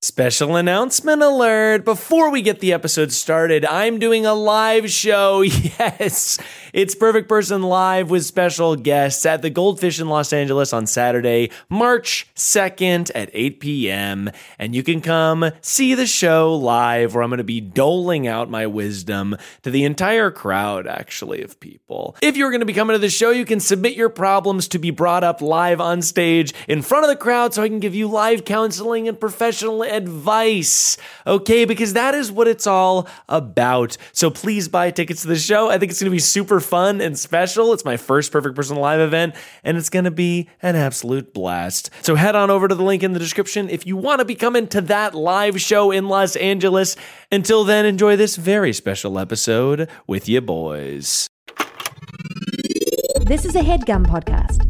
Special announcement alert. Before we get the episode started, I'm doing a live show. Yes, it's Perfect Person Live with special guests at the Goldfish in Los Angeles on Saturday, March 2nd at 8 p.m. And you can come see the show live where I'm going to be doling out my wisdom to the entire crowd, actually, of people. If you're going to be coming to the show, you can submit your problems to be brought up live on stage in front of the crowd so I can give you live counseling and professional advice, okay? Because that is what it's all about. So please buy tickets to the show. I think it's going to be super fun and special. It's my first Perfect Person Live event, and it's going to be an absolute blast. So head on over to the link in the description if you want to be coming to that live show in Los Angeles. Until then, enjoy this very special episode with you boys. This is a HeadGum podcast.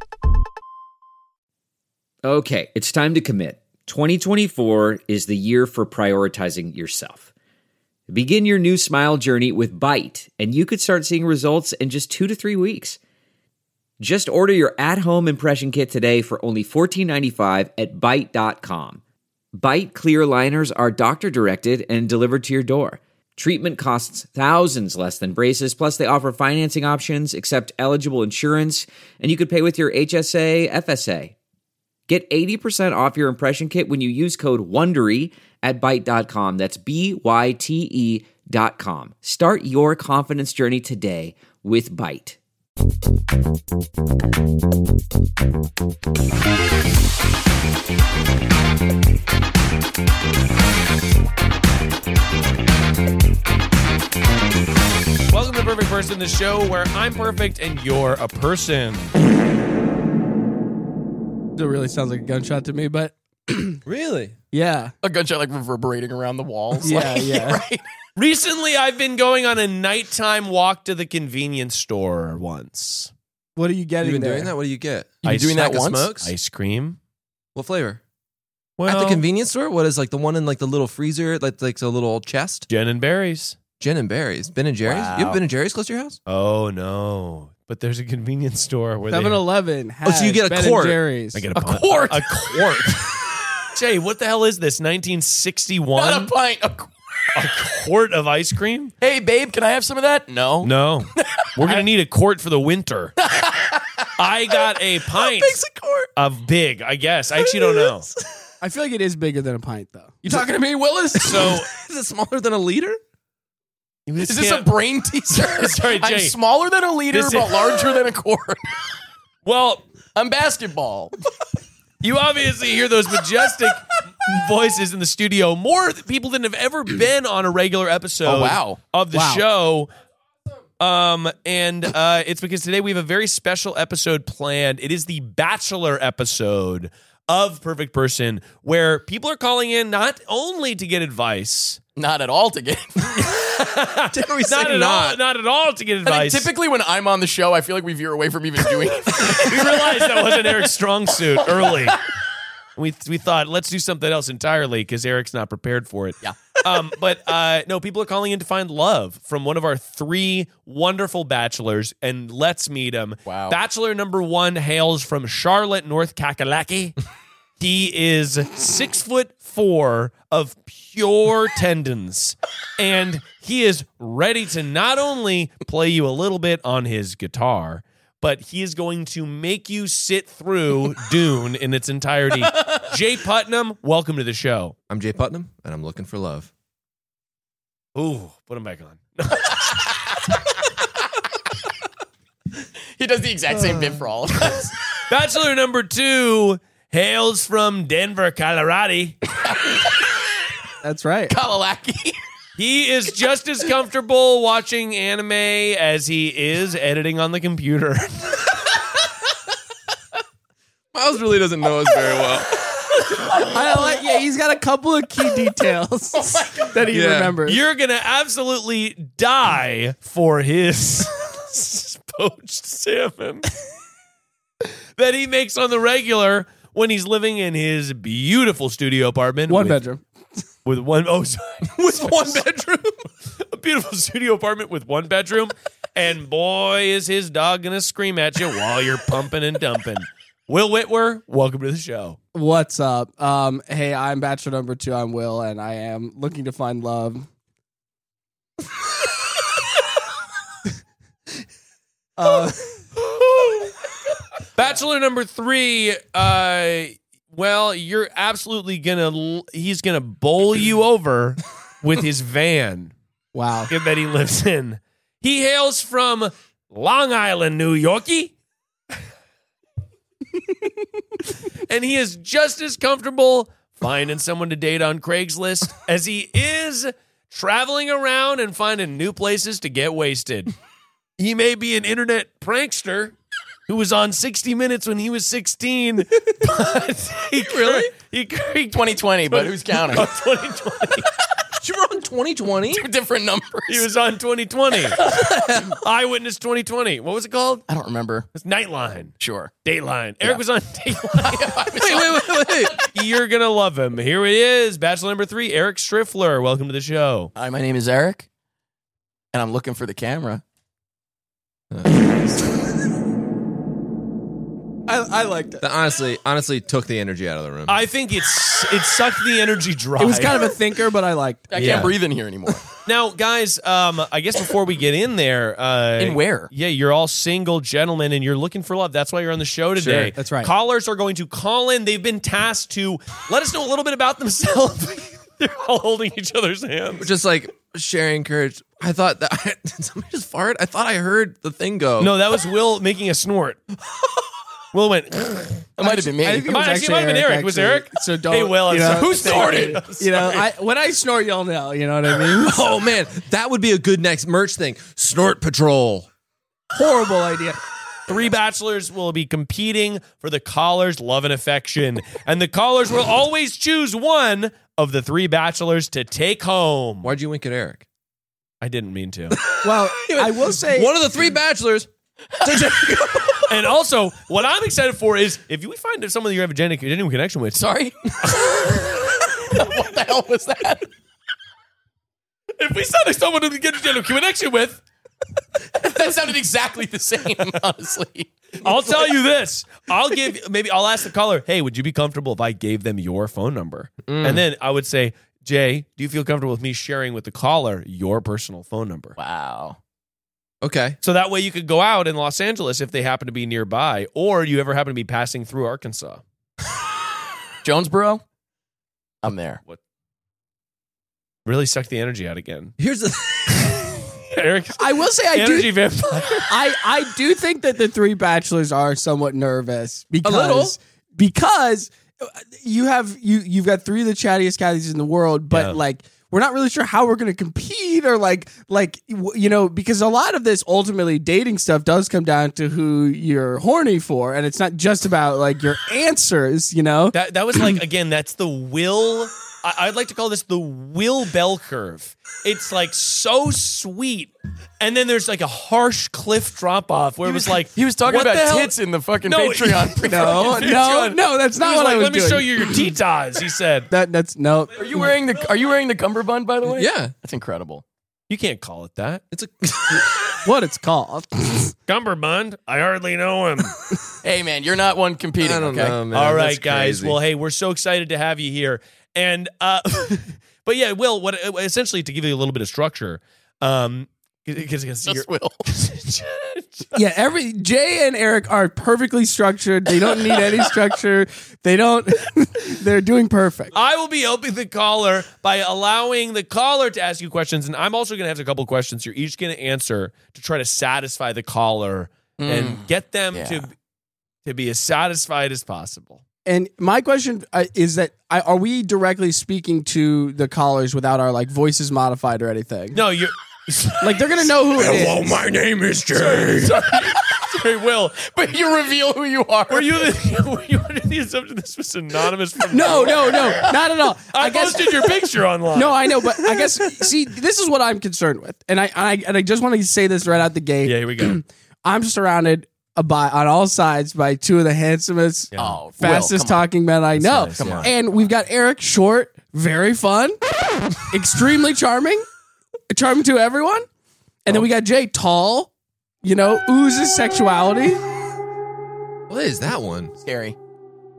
Okay, it's time to commit. 2024 is the year for prioritizing yourself. Begin your new smile journey with Byte, and you could start seeing results in just 2 to 3 weeks. Just order your at-home impression kit today for only $14.95 at Byte.com. Byte clear liners are doctor-directed and delivered to your door. Treatment costs thousands less than braces, plus they offer financing options, accept eligible insurance, and you could pay with your HSA, FSA. Get 80% off your impression kit when you use code WONDERY at Byte.com. That's BYTE.com. Start your confidence journey today with Byte. Welcome to Perfect Person, the show where I'm perfect and you're a person. It really sounds like a gunshot to me, but Really? yeah. A gunshot like reverberating around the walls. Yeah, Like, yeah. Right. Recently, I've been going on a nighttime walk to the convenience store once. What are you getting You've been there? doing that? What do you get? You've been doing that Sack of once? Smokes? Ice cream. What flavor? Well, At the convenience store? What is like the one in like the little freezer, like a little chest? Jen and berries. Gin and berries. Ben and Jerry's? Wow. You have Ben and Jerry's close to your house? Oh, no. But there's a convenience store where 7-Eleven has so you get a Ben quart. and Jerry's. I get A quart. A quart. Jay, what the hell is this? 1961? Not a pint. A quart of ice cream? Hey, babe, can I have some of that? No. No. We're going to need a quart for the winter. I got a pint Big's a quart. of big, I guess. I actually don't know. I feel like it is bigger than a pint, though. You talking to me, Willis? So, Is it smaller than a liter? this Is this a brain teaser? Sorry, I'm Jay. smaller than a liter, This but is- larger than a quart. Well, I'm basketball. you obviously hear those majestic voices in the studio. More people than have ever been on a regular episode Oh, wow. of the Wow. show. And it's because today we have a very special episode planned. It is the Bachelor episode of Perfect Person, where people are calling in not only to get advice, Not at all to get. Did we say not at all to get I think advice. typically when I'm on the show, I feel like we veer away from even doing it. We realized that wasn't Eric's strong suit early. We thought, let's do something else entirely because Eric's not prepared for it. Yeah. But no, people are calling in to find love from one of our 3 wonderful bachelors, and let's meet him. Wow. Bachelor number 1 hails from Charlotte, North Kakalaki. He is 6'4" of pure tendons, and he is ready to not only play you a little bit on his guitar, but he is going to make you sit through Dune in its entirety. Jay Putnam, welcome to the show. I'm Jay Putnam, and I'm looking for love. Ooh, put him back on. He does the exact same bit for all of us. Bachelor number 2 hails from Denver, Colorado. That's right. Kalalaki. He is just as comfortable watching anime as he is editing on the computer. Miles really doesn't know us very well. Yeah, he's got a couple of key details that he Yeah. remembers. You're going to absolutely die for his poached salmon that he makes on the regular when he's living in his beautiful studio apartment. One with- bedroom. With one, oh, sorry. With one bedroom. A beautiful studio apartment with 1 bedroom. And boy, is his dog going to scream at you while you're pumping and dumping. Will Whitwer, welcome to the show. What's up? Hey, I'm Bachelor number 2. I'm Will, and I am looking to find love. Bachelor number 3, well, you're absolutely he's gonna bowl you over with his van Wow. that he lives in. He hails from Long Island, New Yorkie. And he is just as comfortable finding someone to date on Craigslist as he is traveling around and finding new places to get wasted. He may be an internet prankster who was on 60 Minutes when he was 16, but he 2020, but who's counting? 2020. You were on 2020? Two different numbers. He was on 2020. Eyewitness 2020. What was it called? I don't remember. It's Nightline. Sure. Dateline. Eric was on Dateline. Wait. You're going to love him. Here he is, Bachelor number 3, Eric Striffler. Welcome to the show. Hi, my name is Eric, and I'm looking for the camera. I liked it. That honestly took the energy out of the room. I think it sucked the energy dry. It was kind of a thinker, but I liked it. I Yeah. can't breathe in here anymore. Now, guys, I guess before we get in there, In where? Yeah, you're all single gentlemen and you're looking for love. That's why you're on the show today. Sure, that's right. Callers are going to call in. They've been tasked to let us know a little bit about themselves. They're all holding each other's hands. Just like sharing courage. I thought that did somebody just fart? I thought I heard the thing go. No, that was Will making a snort. Will went. It might have been me. I think it was Actually, it might have been Eric. Was actually. Eric? So don't. Hey, Will, I'm sorry. Who started? You know, when I snort, you'll know. You know what I mean? Oh man, that would be a good next merch thing. Snort Patrol. Horrible idea. 3 bachelors will be competing for the caller's love and affection. And the callers will always choose one of the 3 bachelors to take home. Why'd you wink at Eric? I didn't mean to. Well, I will say One of the 3 bachelors. And also, what I'm excited for is if we find someone that you have a genuine connection with. Sorry? What the hell was that? If we find someone to get a genuine connection with, That sounded exactly the same, honestly. I'll tell you this. I'll ask the caller, hey, would you be comfortable if I gave them your phone number? And then I would say, Jay, do you feel comfortable with me sharing with the caller your personal phone number? Wow. Okay. So that way you could go out in Los Angeles if they happen to be nearby, or you ever happen to be passing through Arkansas. Jonesboro? I'm there. Really suck the energy out again. Here's the Eric, I will say energy vampire. I do think that the 3 bachelors are somewhat nervous little. because you've got 3 of the chattiest catties in the world, but Yeah. like we're not really sure how we're going to compete or because a lot of this ultimately dating stuff does come down to who you're horny for, and it's not just about like your answers, you know. That was like, again, that's the Will. I'd like to call this the Will bell curve. It's like so sweet. And then there's like a harsh cliff drop off where it was like, He was talking what the about hell? tits in the fucking No, Patreon. No, that's He not was what like, I was let me doing. show you your titas, he said. That's no. Are you wearing the cummerbund, by the way? Yeah. That's incredible. You can't call it that. It's a What it's called. Cumberbund, I hardly know him. Hey, man, you're not one competing, I don't okay? know, man. All right, That's guys. crazy. Well, hey, we're so excited to have you here. And, but yeah, Will, what essentially to give you a little bit of structure, because Just Will. Yeah, Jay and Eric are perfectly structured. They don't need any structure. They're doing perfect. I will be helping the caller by allowing the caller to ask you questions. And I'm also going to have a couple of questions you're each going to answer to try to satisfy the caller and get them to be as satisfied as possible. And my question is that are we directly speaking to the callers without our like voices modified or anything? No, you're... Like they're gonna know who it is. my name is Jay. Sorry, Will. But you reveal who you are. Were you under the assumption this was anonymous from No, not at all. I posted your picture online. No, I know, but I guess see, this is what I'm concerned with, and I just want to say this right out the gate. Yeah, here we go. I'm surrounded on all sides by 2 of the handsomest, Oh, fastest Will, come on. talking men I know. nice, Come on. And we've got Eric, short, very fun, extremely charming to everyone. And then we got Jay, tall, oozes sexuality. What is that one? Scary.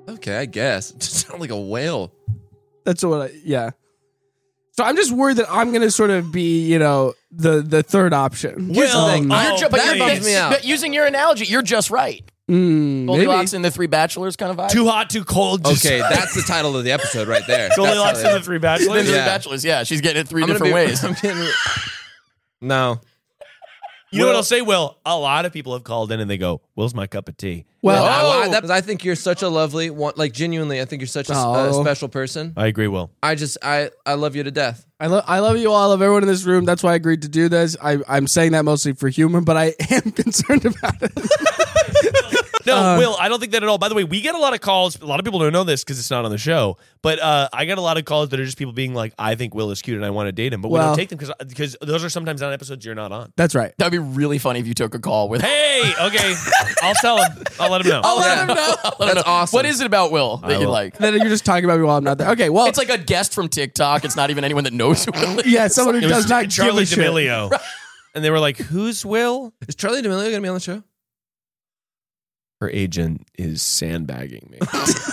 Okay, I guess. It just sounded like a whale. That's what yeah. So I'm just worried that I'm going to sort of be, the third option. Here's the thing. But bums me out. but using your analogy, you're just right. Goldilocks and the Three Bachelors kind of vibe. Too hot, too cold. Okay, that's the title of the episode right there. Goldilocks and the Three Bachelors. The Three Yeah. Bachelors, yeah. She's getting it three I'm gonna different be- ways. I'm getting- No. You know what I'll say, Will? A lot of people have called in and they go, Will's my cup of tea. Well, I think you're such a lovely one. Like, genuinely, I think you're such a Oh. special person. I agree, Will. I love you to death. I love you all. I love everyone in this room. That's why I agreed to do this. I'm saying that mostly for humor, but I am concerned about it. No, Will, I don't think that at all. By the way, we get a lot of calls. A lot of people don't know this because it's not on the show. But I get a lot of calls that are just people being like, I think Will is cute and I want to date him. But we Well- don't take them because those are sometimes on episodes you're not on. That's right. That'd be really funny if you took a call with. Hey, okay. I'll tell him. I'll let him know. I'll let him know. That's awesome. What is it about Will that you will. like? Then you're just talking about me while I'm not there. Okay, well, It's like a guest from TikTok. It's not even anyone that knows who Will is. yeah, someone who It was does not Charlie give a shit. D'Amelio. And they were like, who's Will? Is Charlie D'Amelio going to be on the show? Her agent is sandbagging me.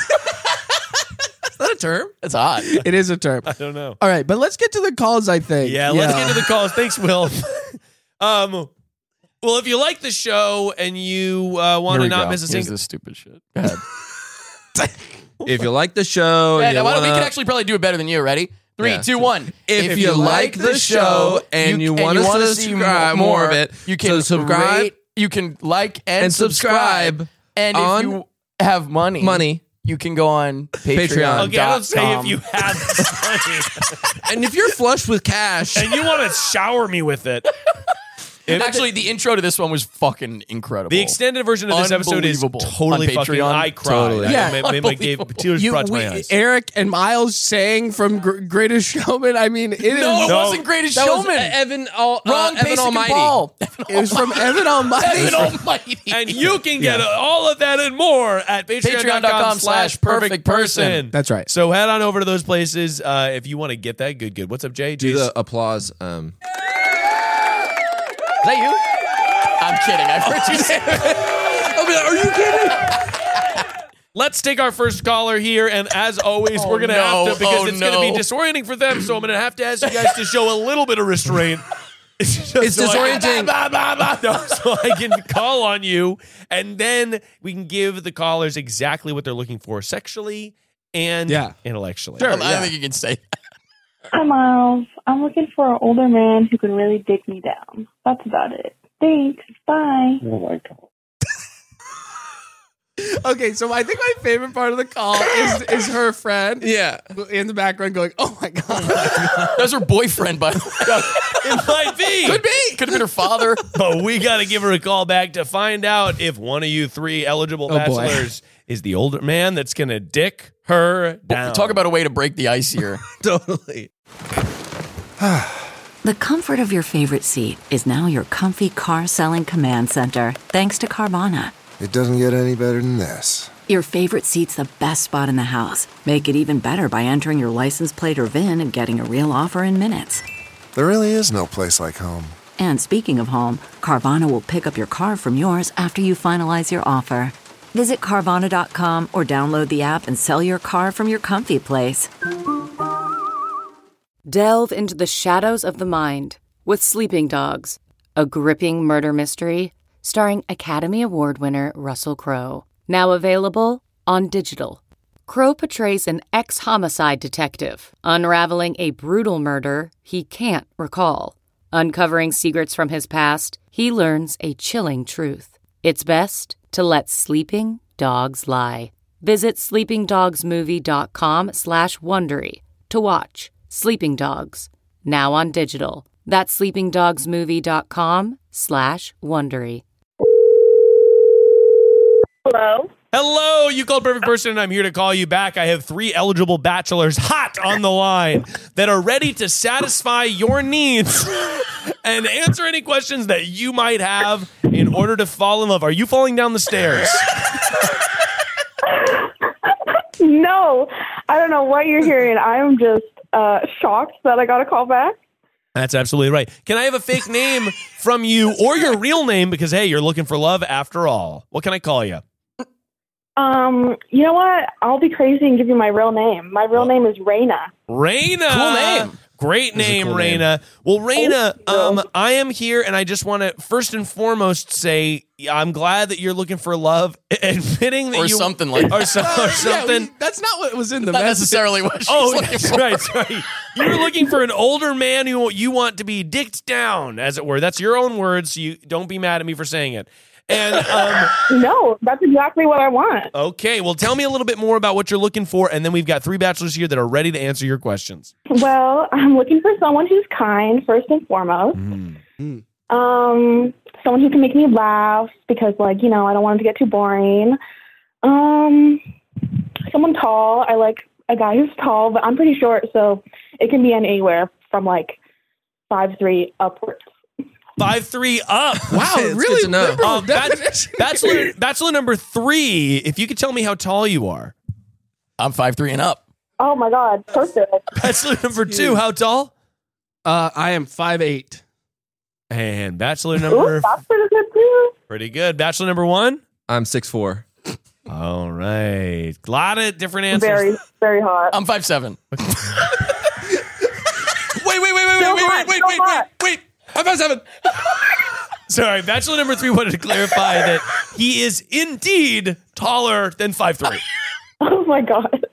Is that a term? It's hot. It is a term. I don't know. All right, but let's get to the calls, I think. Yeah, let's get to the calls. Thanks, Will. Well, if you like the show and you want to not miss a Here's single... this stupid shit. Go ahead. If you like the show, Yeah, you why don't we wanna- can actually probably do it better than you. Ready? 3, Yeah. 2, 1. If you like the show and you want us to subscribe more of it, you can so subscribe rate, you can like and and subscribe. subscribe And if on you have money, you can go on Patreon. Okay, I don't say if you have money and if you're flush with cash, and you want to shower me with it. Actually, the intro to this one was fucking incredible. The extended version of this episode is Unbelievable. totally On fucking. Patreon? I cried. Totally. Yeah. It gave tears brought to my eyes. Eric and Miles sang from Greatest Showman. I mean, it is. No, it wasn't Greatest that was Showman. Evan Wrong, Evan Basic and Almighty. Paul. It was from Evan Almighty. Evan Almighty. And you can get all of that and more at patreon.com/perfectperson. That's right. So head on over to those places if you want to get that good. What's up, Jay? Do the applause. Is that you? I'm kidding. I've heard you say Are you kidding? Let's take our first caller here, and as always, we're gonna have to because it's gonna be disorienting for them. So I'm gonna have to ask you guys to show a little bit of restraint. It's disorienting. So I can call on you, and then we can give the callers exactly what they're looking for sexually and intellectually. I don't think you can say that. Hi, Miles. I'm looking for an older man who can really dig me down. That's about it. Thanks. Bye. Oh my God. Okay, so I think my favorite part of the call is her friend Yeah. in the background going, "Oh my God." That was her boyfriend, by the way. It might be. Could be. Could have been her father. But we got to give her a call back to find out if one of you three eligible boy. bachelors is the older man that's going to dick her down. Talk about a way to break the ice here. Totally. The comfort of your favorite seat is now your comfy car selling command center, thanks to Carvana. It doesn't get any better than this. Your favorite seat's the best spot in the house. Make it even better by entering your license plate or VIN and getting a real offer in minutes. There really is no place like home. And speaking of home, Carvana will pick up your car from yours after you finalize your offer. Visit Carvana.com or download the app and sell your car from your comfy place. Delve into the shadows of the mind with Sleeping Dogs, a gripping murder mystery starring Academy Award winner Russell Crowe. Now available on digital. Crowe portrays an ex-homicide detective unraveling a brutal murder he can't recall. Uncovering secrets from his past, he learns a chilling truth. It's best to let sleeping dogs lie. Visit sleepingdogsmovie.com/Wondery to watch Sleeping Dogs, now on digital. That's sleepingdogsmovie.com/Wondery. Hello? Hello, you called Perfect Person, and I'm here to call you back. I have 3 eligible bachelors hot on the line that are ready to satisfy your needs and answer any questions that you might have in order to fall in love. Are you falling down the stairs? No, I don't know what you're hearing. I'm just shocked that I got a call back. That's absolutely right. Can I have a fake name from you or your real name? Because, hey, you're looking for love after all. What can I call you? You know what? I'll be crazy and give you my real name. My real name is Raina. Raina. Cool name. Great name, cool Raina. Well, Raina, I am here, and I just want to first and foremost say I'm glad that you're looking for love, admitting that Or you something like that. or something. That's not what was in the Not message. necessarily what she's Oh, looking that's for. right. Sorry. You're looking for an older man who you want to be dicked down, as it were. That's your own words. So you don't be mad at me for saying it. And No, that's exactly what I want. okay, well, tell me a little bit more about what you're looking for, and then we've got 3 bachelors here that are ready to answer your questions. Well, I'm looking for someone who's kind, first and foremost. Someone who can make me laugh because, like, you know, I don't want it to get too boring. Someone tall. I like a guy who's tall, but I'm pretty short, so it can be anywhere from like 5'3" upwards. 5'3" up. Wow, It's really? good to know. liberal definition. Bachelor number 3. If you could tell me how tall you are. I'm 5'3" and up. Oh my God, perfect. Bachelor number 2. How tall? I am 5'8". And bachelor Ooh, number that's pretty good too. pretty good. Bachelor number 1. I'm 6'4". All right, a lot of different answers. Very, very hot. I'm 5'7". Wait. I'm 5'7". Sorry, bachelor number 3 wanted to clarify that he is indeed taller than 5'3". Oh my God.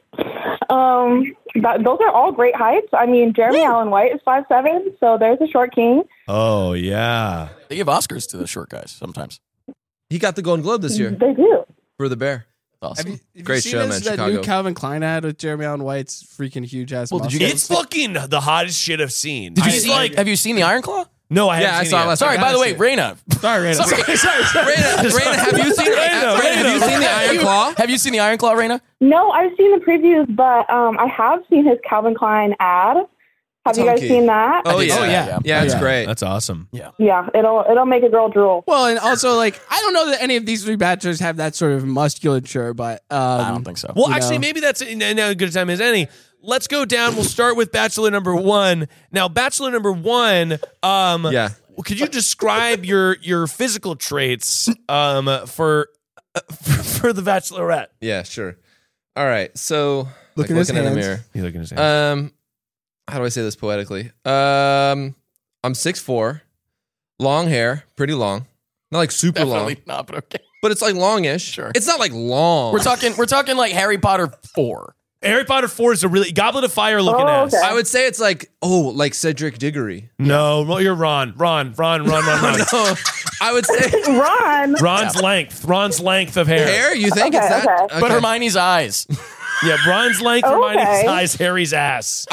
Those are all great heights. I mean, Jeremy Allen White is 5'7", so there's a short king. Oh yeah. They give Oscars to the short guys sometimes. He got the Golden Globe this year They do. for The Bear. Awesome. Have you Great seen show, this, man, that new Chicago. Calvin Klein ad with Jeremy Allen White's freaking huge ass Well, did you muscles? It's fucking the hottest shit I've seen. Did you It's see? like Have you seen the Iron Claw? no, I Yeah, haven't I seen saw it it yet. last Sorry, night. by the way, Gotta see it. Raina. Sorry, Raina. Raina, have you seen the Iron Claw? Have you seen the Iron Claw, Raina? No, I've seen the previews, but I have seen his Calvin Klein ad. Have you guys hunky. seen that? Oh did yeah, see that, yeah, it's Yeah. great. That's awesome. Yeah, it'll make a girl drool. Well, and also, like, I don't know that any of these 3 bachelors have that sort of musculature, but I don't think so. Well, You actually, know. maybe that's a good time as any. Let's go down. We'll start with bachelor number 1. Now, bachelor number 1. Yeah. Could you describe your physical traits for the bachelorette? Yeah, sure. All right. So Look in his looking in the hands. mirror. You look in his hand. How do I say this poetically? I'm 6'4", long hair, pretty long. Not like super Definitely long, not, but okay. but it's like longish. Sure. It's not like long. We're talking like Harry Potter 4. Harry Potter 4 is a really Goblet of Fire looking Oh, ass. okay. I would say it's like Cedric Diggory. No, well, you're Ron. Ron. No, I would say Ron. Ron's length of hair. hair. You think Okay, it's that? okay. But Hermione's eyes. Yeah, Ron's length Okay. reminded his size Harry's ass.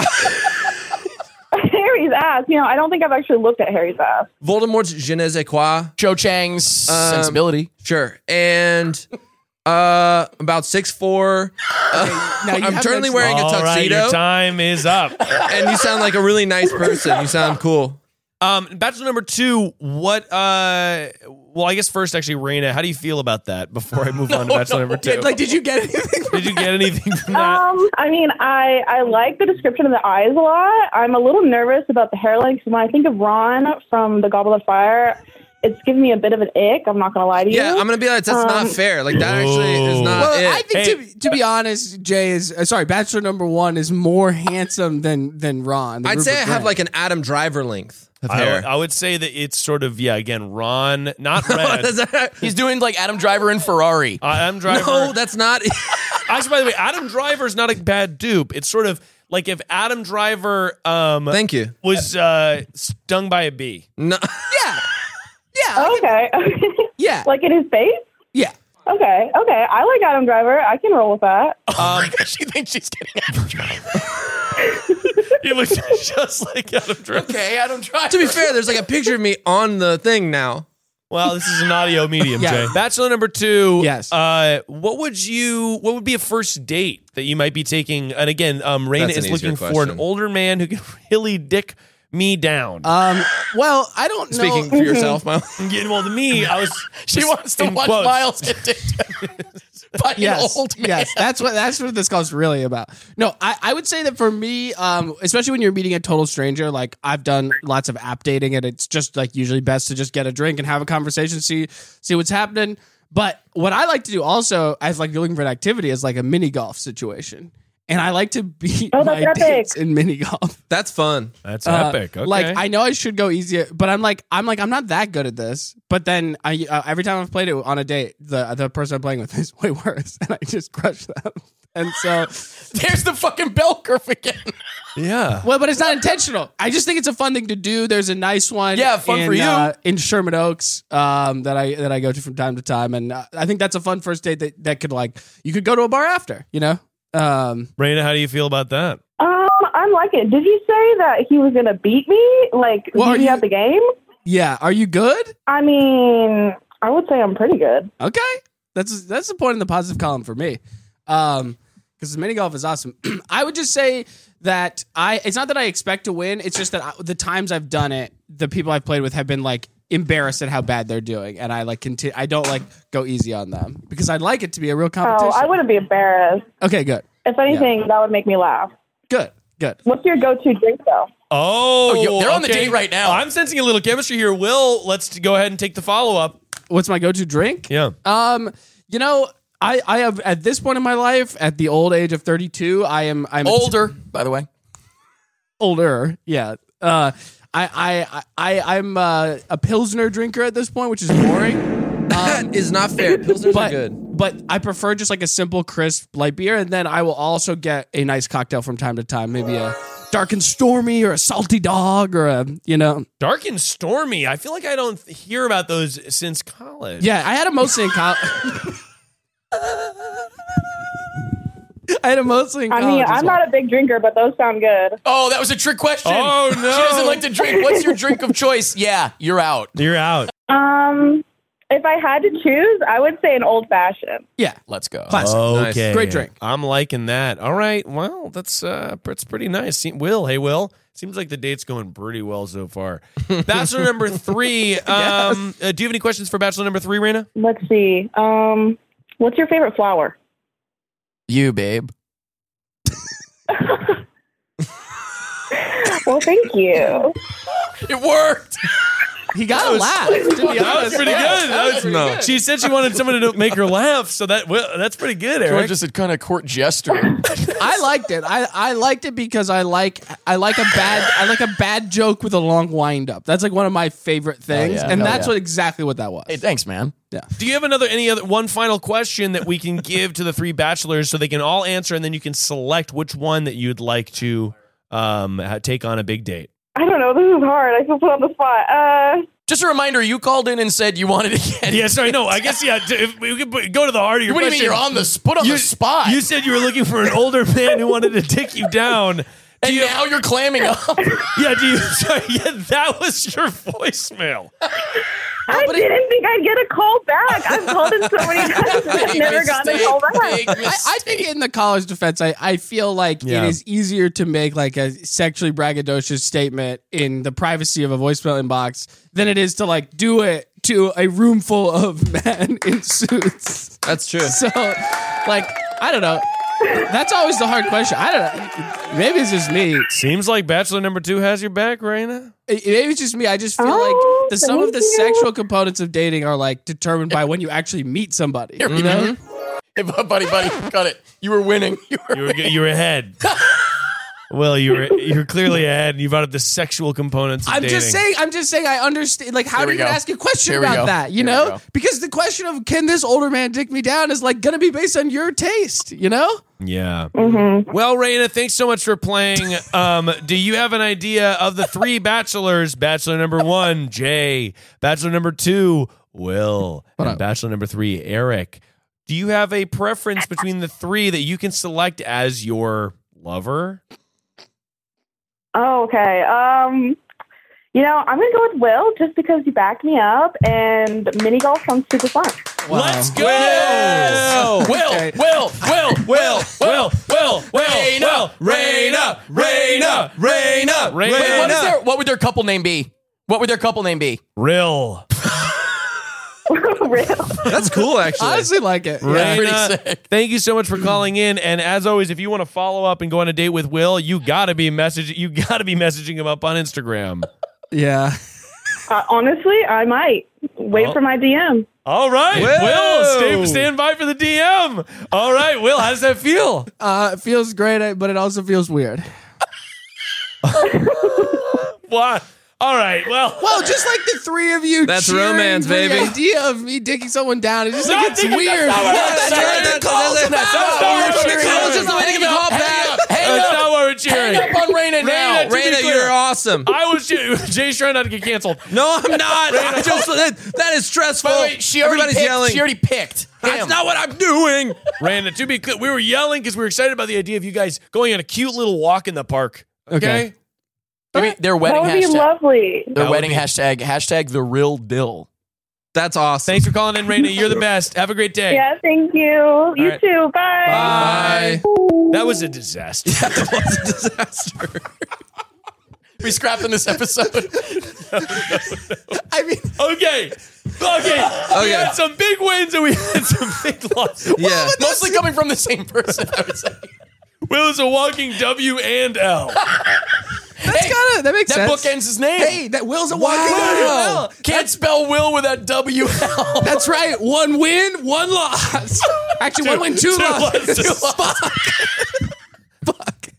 Harry's ass. You know, I don't think I've actually looked at Harry's ass. Voldemort's je ne sais quoi. Cho Chang's sensibility. Sure. And about 6'4". Now, you I'm have currently mentioned- wearing a All right, tuxedo. your time is up. And you sound like a really nice person. You sound cool. Bachelor number 2, what, well, I guess first, actually, Raina, how do you feel about that before I move on to Bachelor number 2? Like, did you get anything? Did you get anything from that? I mean, I like the description of the eyes a lot. I'm a little nervous about the hairline because when I think of Ron from the Goblet of Fire, it's giving me a bit of an ick. I'm not going to lie to you. Yeah, I'm going to be like, that's not fair. Like, that actually is not Well, it. I think to be honest, Jay is Bachelor number 1 is more handsome than Ron. than I'd say I Rupert have Grint. like an Adam Driver length of hair. I would say that it's sort of, again, Ron, not red. He's doing like Adam Driver in Ferrari. Adam Driver. No, that's not. Actually, by the way, Adam Driver's not a bad dupe. It's sort of like if Adam Driver Thank you. was stung by a bee. No. yeah, Okay. yeah, Like in his face? yeah. Okay. I like Adam Driver. I can roll with that. She thinks she's getting Adam Driver. He looks just like Adam Driver. Okay, Adam Driver. To be fair, there's like a picture of me on the thing now. Well, this is an audio medium, Yeah. Jay. Bachelor number 2. Yes. What would be a first date that you might be taking? And again, Raina That's an is looking easier for an question. older man who can really dick me down. Well, I don't know. Speaking for yourself, Miles. Well, to me, I was. She wants to in watch quotes. Miles get dicked by Yes, an old man. yes, that's what this call's really about. No, I would say that for me, especially when you're meeting a total stranger, like I've done lots of app dating, and it's just like usually best to just get a drink and have a conversation, see what's happening. But what I like to do also, as like you're looking for an activity, is like a mini golf situation. And I like to beat my dates in mini golf. That's fun. That's epic. Okay. Like I know I should go easier, but I'm not that good at this. But then every time I've played it on a date, the person I'm playing with is way worse, and I just crush them. And so there's the fucking bell curve again. Yeah. Well, but it's not intentional. I just think it's a fun thing to do. There's a nice one. Yeah, fun for you. In Sherman Oaks that I go to from time to time, and I think that's a fun first date that could like you could go to a bar after. You know. Raina, how do you feel about that? I like it. Did you say that he was gonna beat me? Like, beat me at the game? Yeah. Are you good? I mean, I would say I'm pretty good. Okay, that's the point in the positive column for me. Because mini golf is awesome. I would just say that it's not that I expect to win. It's just that the times I've done it, the people I've played with have been like embarrassed at how bad they're doing, and I like I don't like go easy on them because I'd like it to be a real competition. Oh, I wouldn't be embarrassed. Okay, good. If anything, that would make me laugh. Good. What's your go-to drink, though? Oh, they're on the date right now. I'm sensing a little chemistry here. Will, let's go ahead and take the follow-up. What's my go-to drink? Yeah. You know, I have at this point in my life, at the old age of 32, I'm older, by the way. Older, yeah. I'm a Pilsner drinker at this point, which is boring. That is not fair. Pilsners are good. But I prefer just like a simple, crisp light beer, and then I will also get a nice cocktail from time to time, maybe a dark and stormy or a salty dog or a, Dark and stormy. I feel like I don't hear about those since college. Yeah, I had a mostly in college. I mean, I'm not a big drinker, but those sound good. Oh, that was a trick question. Oh, no. She doesn't like to drink. What's your drink of choice? Yeah, you're out. You're out. If I had to choose, I would say an old fashioned. Yeah. Let's go. Classic. Okay. Great drink. I'm liking that. All right. Well, that's pretty nice. Will. Seems like the date's going pretty well so far. Bachelor number 3. Do you have any questions for Bachelor number 3, Raina? Let's see. What's your favorite flower? You, babe. Well, thank you. It worked. He got a laugh. That was pretty good. That was, She said she wanted someone to make her laugh, so that's pretty good, Eric. Just a kind of court jester. I liked it. I liked it because I like a bad joke with a long wind up. That's like one of my favorite things, and that's exactly what that was. Hey, thanks, man. Yeah. Do you have any other one final question that we can give to the 3 bachelors so they can all answer, and then you can select which one that you'd like to take on a big date? I don't know. This is hard. I feel put on the spot. Just a reminder, you called in and said you wanted to get... Yeah, sorry, no, I guess, if we could go to the heart of your What do you question. mean you're on the spot? You said you were looking for an older man who wanted to take you down. And now you're clamming up. Yeah, that was your voicemail. I didn't think I'd get a call back. I've called in so many times and I've never gotten a call back. I think in the college defense, I feel like it is easier to make like a sexually braggadocious statement in the privacy of a voicemail inbox than it is to like do it to a room full of men in suits. That's true. So, like, I don't know. That's always the hard question. I don't know. Maybe it's just me. Seems like Bachelor number 2 has your back, Raina. Maybe it's just me. I just feel like some of the sexual components of dating are like determined by when you actually meet somebody. You know? Hey, buddy, cut it. You were winning. You were ahead. Well, you're clearly ahead, and you brought up the sexual components of dating. I'm just saying I understand. Like, how do you ask a question about that? You Here know? Because the question of can this older man dick me down is like gonna be based on your taste, you know? Yeah. Mm-hmm. Well, Raina, thanks so much for playing. Do you have an idea of the 3 bachelors? Bachelor number 1, Jay. Bachelor number 2, Will. And Bachelor number 3, Eric. Do you have a preference between the 3 that you can select as your lover? Oh, okay. I'm going to go with Will just because you backed me up and mini golf sounds super fun. Wow. Let's go! Will. Raina. Wait, what would their couple name be? Rill. That's cool, actually. I honestly like it. Raina, pretty sick. thank you so much for calling in. And as always, if you want to follow up and go on a date with Will, you gotta be messaging him up on Instagram. Yeah. Honestly, I might. Wait for my DM. All right, Will, stand by for the DM. All right, Will, how does that feel? It feels great, but it also feels weird. What? All right, well, just like the three of you. That's cheering romance, for the baby. idea of me dicking someone down. It just No, like it's weird. That's not what we're cheering. Hang up on Raina now. Raina, to be Raina, clear, you're awesome. I was Jay's trying not to get canceled. No, I'm not. I just that is stressful. By the way, she already Everybody's picked. yelling. She already picked. That's him. not what I'm doing. Raina, to be clear, we were yelling because we were excited about the idea of you guys going on a cute little walk in the park. Okay. I mean, their wedding That would be hashtag. lovely. Their wedding hashtag the real dill. That's awesome. Thanks for calling in, Raina. You're the best. Have a great day. Yeah, thank you. You right. too. Bye. Bye. That was a disaster. That was a disaster. We scrapping this episode. I mean, Okay. We had some big wins and we had some big losses. Yeah. Mostly coming from the same person, I would say. Will is a walking W and L. that makes That sense. book ends his name. Hey, that Will's a walking Wow. Can't spell Will without WL. That's right. One win, one loss. Actually, one win, two losses. Fuck.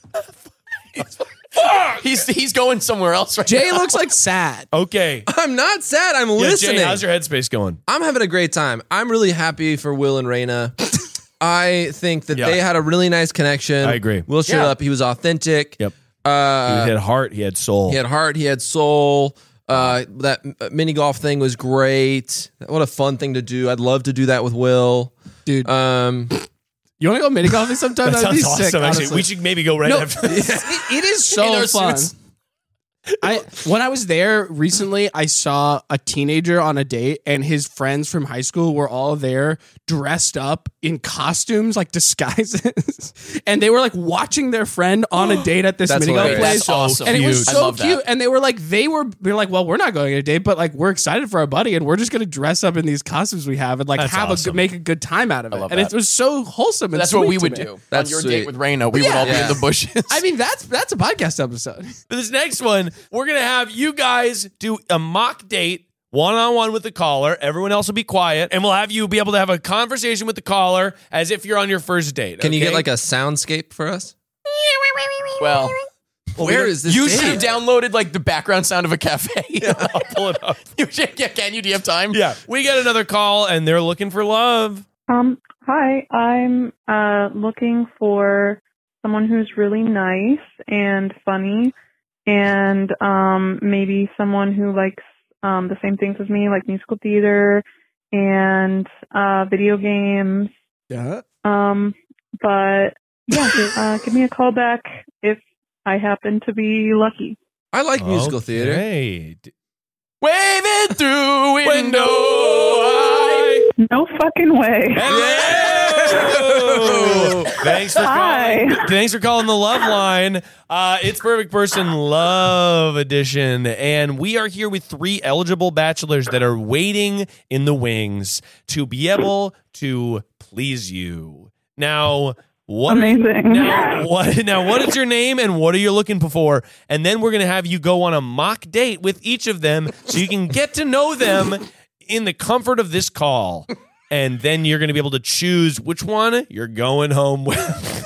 He's going somewhere else right Jay now. looks like sad. Okay. I'm not sad. I'm Yeah, listening. Jay, how's your headspace going? I'm having a great time. I'm really happy for Will and Raina. I think that Yeah. they had a really nice connection. I agree. Will showed Yeah. up. He was authentic. Yep. He had heart. He had soul. He had heart. He had soul. That mini golf thing was great. What a fun thing to do. I'd love to do that with Will. Dude. You want to go mini golfing sometime? That That'd be sounds sick, awesome. Actually, honestly. we should maybe go right No, after this. it is In so our fun. suits. When I was there recently, I saw a teenager on a date, and his friends from high school were all there dressed up in costumes, like disguises, and they were like watching their friend on a date at this That's mini golf hilarious. place. That's awesome. And it was Cute. I so love that. cute. And they were like, we were like, well, we're not going on a date, but like we're excited for our buddy, and we're just gonna dress up in these costumes we have and like That's have awesome. make a good time out of it. love And that. it was so wholesome. And That's what sweet we to would me. do. That's on your sweet. date with Raina, we would all be in the bushes. I mean, that's a podcast episode. For this next one, we're going to have you guys do a mock date one-on-one with the caller. Everyone else will be quiet, and we'll have you be able to have a conversation with the caller as if you're on your first date. Can you get okay? like a soundscape for us? well, Where is this? you date? should have downloaded like the background sound of a cafe. I'll pull it up. Can you? Do you have time? Yeah. We got another call, and they're looking for love. Hi, I'm looking for someone who's really nice and funny, and maybe someone who likes the same things as me, like musical theater and video games. Yeah. But yeah, give me a call back if I happen to be lucky. I like musical theater. Hey. Waving through window. No fucking way. Hello. Thanks for Hi. calling. Thanks for calling the Love Line. It's Perfect Person Love Edition, and we are here with 3 eligible bachelors that are waiting in the wings to be able to please you. Now, what? Amazing. Now, what is your name and what are you looking for? And then we're gonna have you go on a mock date with each of them so you can get to know them in the comfort of this call. And then you're going to be able to choose which one you're going home with.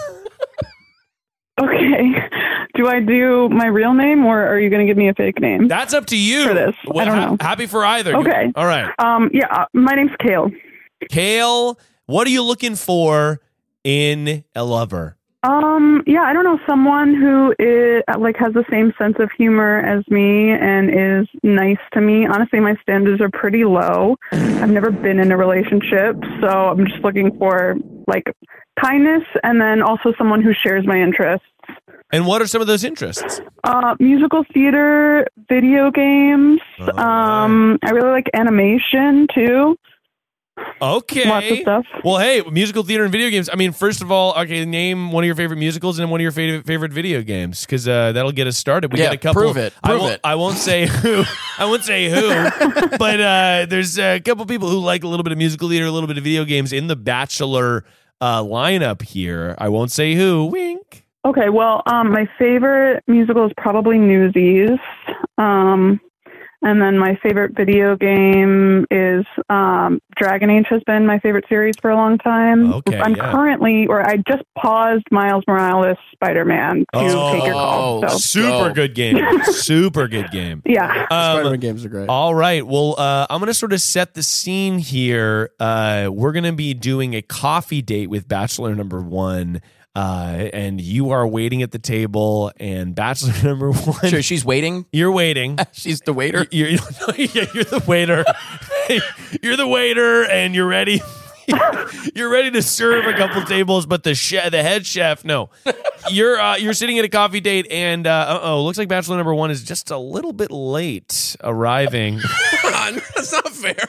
Okay. Do I do my real name or are you going to give me a fake name? That's up to you. For this. I don't know. Happy for either. Okay. All right. My name's Kale. Kale, what are you looking for in a lover? I don't know, someone who is like has the same sense of humor as me and is nice to me. Honestly, my standards are pretty low. I've never been in a relationship, so I'm just looking for like kindness and then also someone who shares my interests. And what are some of those interests? Musical theater, video games. I really like animation too. Okay. Lots of stuff. Well, hey, musical theater and video games. I mean, first of all, okay, name one of your favorite musicals and one of your favorite video games, because that'll get us started. We got a couple. Prove it. I won't say who. I won't say who. But there's a couple people who like a little bit of musical theater, a little bit of video games in the Bachelor lineup here. I won't say who. Wink. Okay, well, my favorite musical is probably Newsies. And then my favorite video game is Dragon Age has been my favorite series for a long time. Okay, I'm currently, or I just paused Miles Morales Spider-Man to take your call. So. Super good game. Super good game. Yeah. Spider-Man games are great. All right. Well, I'm going to sort of set the scene here. We're going to be doing a coffee date with Bachelor number 1. And you are waiting at the table, and Bachelor number 1. Sure, she's waiting. You're waiting. She's the waiter. You're the waiter. You're the waiter, and you're ready. You're ready to serve a couple tables, but the head chef, no. You're sitting at a coffee date, and looks like Bachelor number 1 is just a little bit late arriving. That's not fair.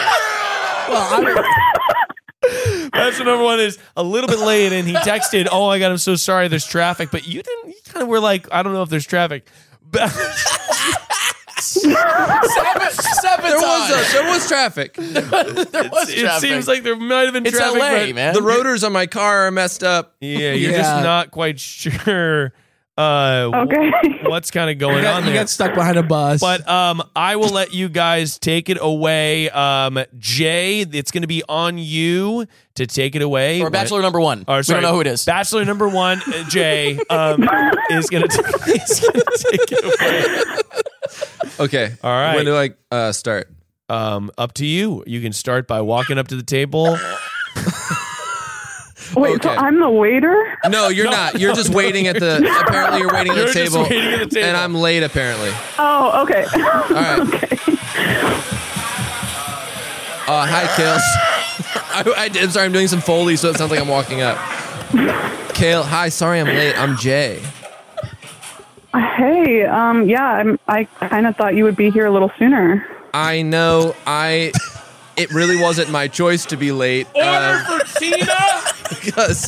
Bachelor number 1 is a little bit late, and he texted, "Oh my God, I'm so sorry. There's traffic." But you didn't. You kind of were like, "I don't know if there's traffic." There was traffic. It seems like there might have been traffic. LA, but man. The rotors on my car are messed up. Yeah, you're just not quite sure. What's kind of going on there? You got stuck behind a bus. But I will let you guys take it away. Jay, it's going to be on you to take it away. Or Bachelor number 1. Or, sorry, we don't know who it is. Bachelor number 1, Jay, is going to take it away. Okay. All right. When do I start? Up to you. You can start by walking up to the table. Wait, so I'm the waiter? No, you're not. You're just waiting at the. Apparently, you're waiting at the table. Just waiting at the table. And I'm late. Apparently. Oh, okay. All right. Okay. Hi, Kale. I'm sorry. I'm doing some Foley, so it sounds like I'm walking up. Kale, hi. Sorry, I'm late. I'm Jay. Hey, yeah, I kind of thought you would be here a little sooner. I know. It really wasn't my choice to be late. Order for Tina. Because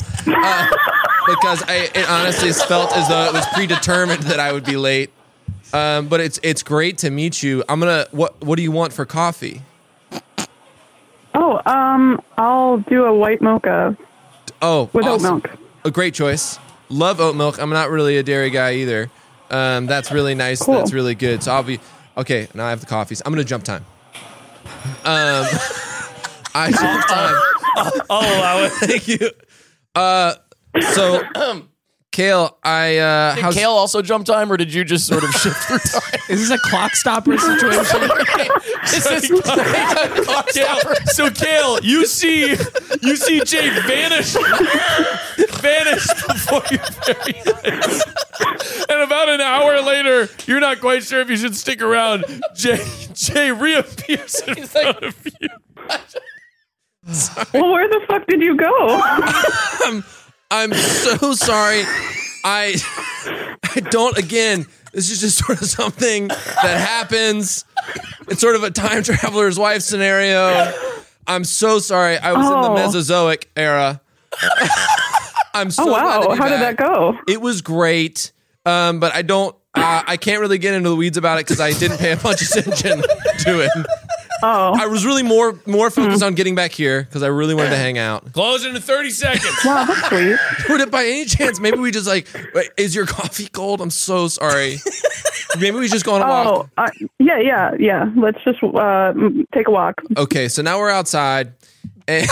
it honestly felt as though it was predetermined that I would be late. But it's great to meet you. What do you want for coffee? Oh, I'll do a white mocha. Oh, with awesome. oat milk. A great choice. Love oat milk. I'm not really a dairy guy either. That's really nice. Cool. That's really good. So I'll be okay. Now I have the coffees. I'm gonna jump time. I jump time. I'll allow it. Thank you. So, Kale, Did Kale also jump time, or did you just sort of shift through time? Is this a clock stopper situation? So Kale, you see Jay vanish before your very eyes. And about an hour later, you're not quite sure if you should stick around. Jay reappears in front of you. Well, where the fuck did you go? I'm so sorry. I don't. Again, this is just sort of something that happens. It's sort of a time traveler's wife scenario. I'm so sorry. I was in the Mesozoic era. I'm so glad to be How did back. that go? It was great, but I don't. I can't really get into the weeds about it because I didn't pay a bunch of attention to it. Oh, I was really more focused on getting back here because I really wanted to hang out. Closing in 30 seconds. wow, that's sweet. Would it by any chance? Maybe we just wait, is your coffee cold? I'm so sorry. Maybe we just go on a walk. Yeah. Let's just take a walk. Okay, so now we're outside. And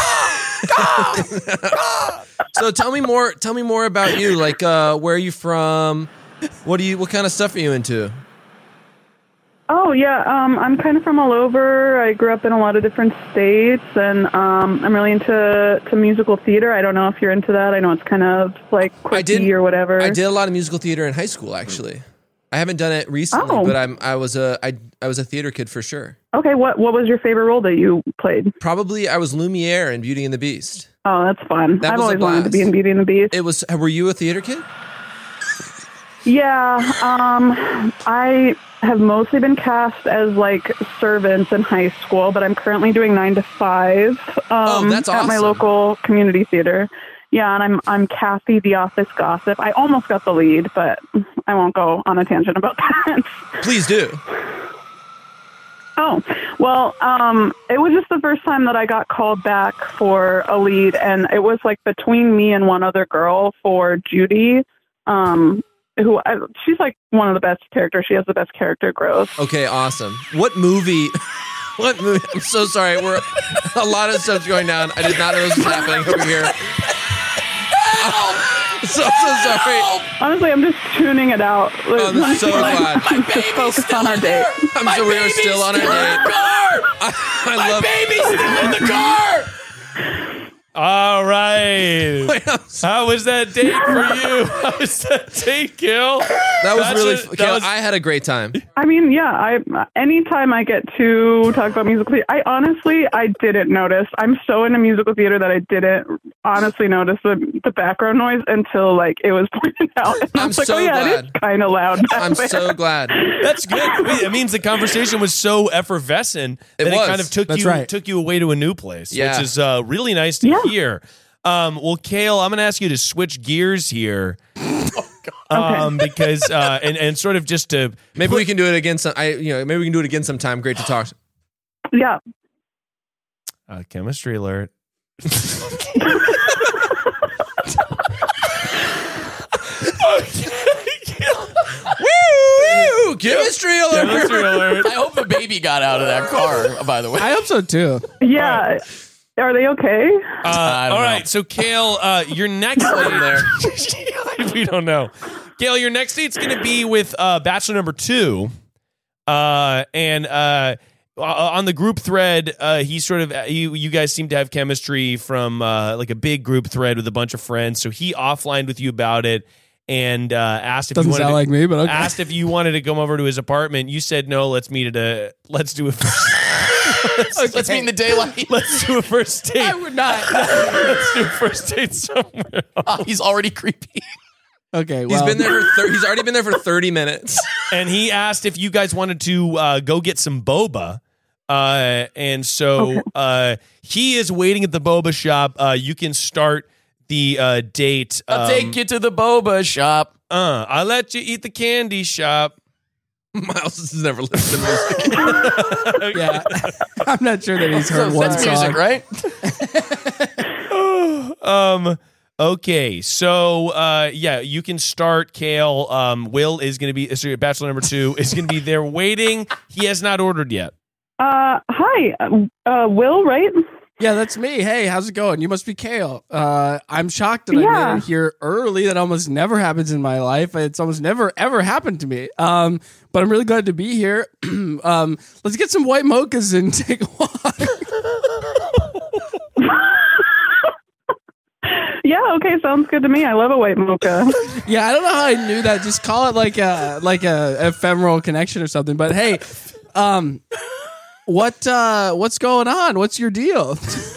so tell me more about you. Like, where are you from? What kind of stuff are you into? Oh, yeah. I'm kind of from all over. I grew up in a lot of different states, and I'm really into musical theater. I don't know if you're into that. I know it's kind of like quirky or whatever. I did a lot of musical theater in high school, actually. I haven't done it recently, but I was a theater kid for sure. Okay, what was your favorite role that you played? Probably I was Lumiere in Beauty and the Beast. Oh, that's fun. I've always wanted to be in Beauty and the Beast. It was. Were you a theater kid? Yeah, I have mostly been cast as like servants in high school, but I'm currently doing 9 to 5 that's at my awesome. local community theater. Yeah, and I'm Kathy, the office gossip. I almost got the lead, but I won't go on a tangent about that. Please do. Oh, well, it was just the first time that I got called back for a lead, and it was like between me and one other girl for Judy. she's like one of the best characters. She has the best character growth. Okay, awesome. What movie? What movie? I'm so sorry. We're a lot of stuff's going down. I did not know this was happening over here. So sorry. Honestly, I'm just tuning it out. I'm so glad. Just focus on our date. I'm so we are still on our date. I love baby's still in the car. All right. How was that date for you? How was that date, Gil? That was really Gil, I had a great time. I mean, yeah, anytime I get to talk about musical theater, I didn't notice. I'm so into musical theater that I didn't honestly notice the background noise until like it was pointed out. And I was like, so oh yeah, glad. it is kind of loud. I'm so glad. That's good. It means the conversation was so effervescent that it kind of took you away to a new place, which is really nice to hear. Well, Kale, I'm going to ask you to switch gears here. Because and sort of just to maybe we can do it again. Maybe we can do it again sometime. Great to talk. Yeah. Chemistry alert. Woo! Chemistry alert. Chemistry alert. I hope the baby got out of that car, by the way. I hope so too. Yeah. Are they okay? All right. So, Kale, your next date there. We don't know. Kale, your next date's going to be with Bachelor number 2. And on the group thread, he sort of you guys seem to have chemistry from like a big group thread with a bunch of friends. So he offlined with you about it and asked if Doesn't you wanted sound like me, but okay. Asked if you wanted to come over to his apartment. You said no. Let's do it. Let's meet in the daylight. Let's do a first date. I would not. Let's do a first date somewhere. He's already creepy. Okay, well. He's already been there for 30 minutes. And he asked if you guys wanted to go get some boba. And so he is waiting at the boba shop. You can start the date. I'll take you to the boba shop. I'll let you eat the candy shop. Miles has never listened to music. Yeah, I'm not sure that he's heard one That's song. music, right? Okay, so you can start, Kale. Will is going to be Bachelor number 2 is going to be there waiting. He has not ordered yet. Hi, Will, right? Yeah, that's me. Hey, how's it going? You must be Kale. I'm shocked that I made it here early. That almost never happens in my life. It's almost never, ever happened to me. But I'm really glad to be here. Let's get some white mochas and take a walk. Yeah, okay, sounds good to me. I love a white mocha. Yeah, I don't know how I knew that. Just call it like a ephemeral connection or something. But hey, what's going on? What's your deal?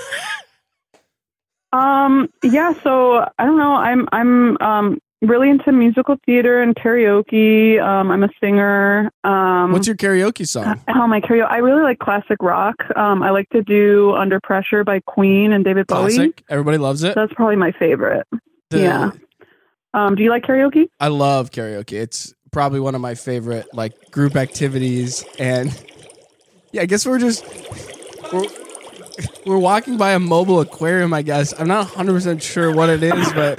Yeah, so I don't know. I'm really into musical theater and karaoke. I'm a singer. What's your karaoke song? My karaoke. I really like classic rock. I like to do Under Pressure by Queen and David Bowie. Classic. Everybody loves it. That's probably my favorite. Yeah. Do you like karaoke? I love karaoke. It's probably one of my favorite like group activities. And yeah, I guess we're walking by a mobile aquarium, I guess. I'm not 100% sure what it is, but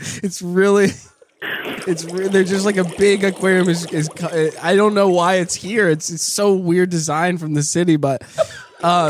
they're just like a big aquarium. I don't know why it's here. It's so weird design from the city, but wow,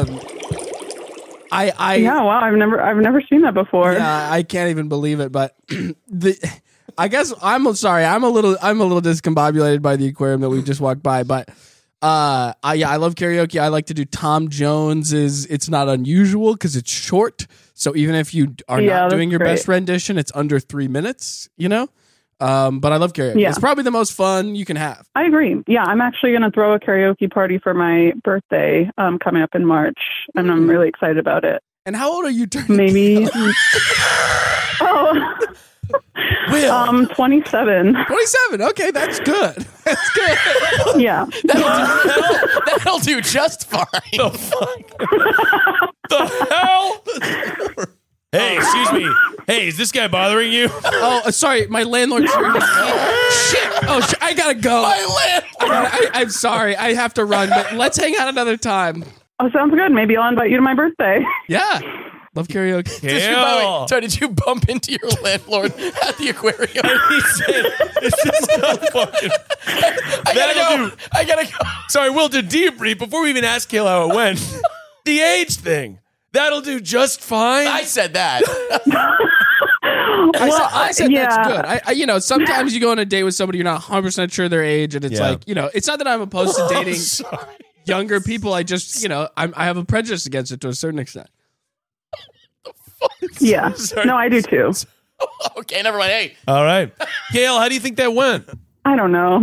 I've never seen that before. Yeah, I can't even believe it. But I guess I'm sorry. I'm a little discombobulated by the aquarium that we just walked by, but. I love karaoke. I like to do Tom Jones's It's Not Unusual because it's short. So even if you are not doing your best rendition, it's under 3 minutes, you know? But I love karaoke. Yeah. It's probably the most fun you can have. I agree. Yeah, I'm actually going to throw a karaoke party for my birthday coming up in March, and I'm really excited about it. And how old are you turning? Maybe. Will. 27. 27. Okay, that's good. That's good. Yeah. That'll do just fine. The hell? Hey, excuse me. Hey, is this guy bothering you? Oh, sorry. My landlord's here. Shit. Oh, I gotta go. My landlord. I'm sorry. I have to run, but let's hang out another time. Oh, sounds good. Maybe I'll invite you to my birthday. Yeah. Love karaoke. Did you bump into your landlord at the aquarium? He said, "This is so fucking." I gotta go. Sorry, Will, to debrief before we even ask Kale how it went. The age thing. That'll do just fine. I said that. I said yeah. that's good. Sometimes you go on a date with somebody you're not 100% sure their age, and it's like, it's not that I'm opposed to dating younger people. I just, I have a prejudice against it to a certain extent. Yeah. No, I do too. Okay, never mind. Hey. All right. Gail, how do you think that went? I don't know.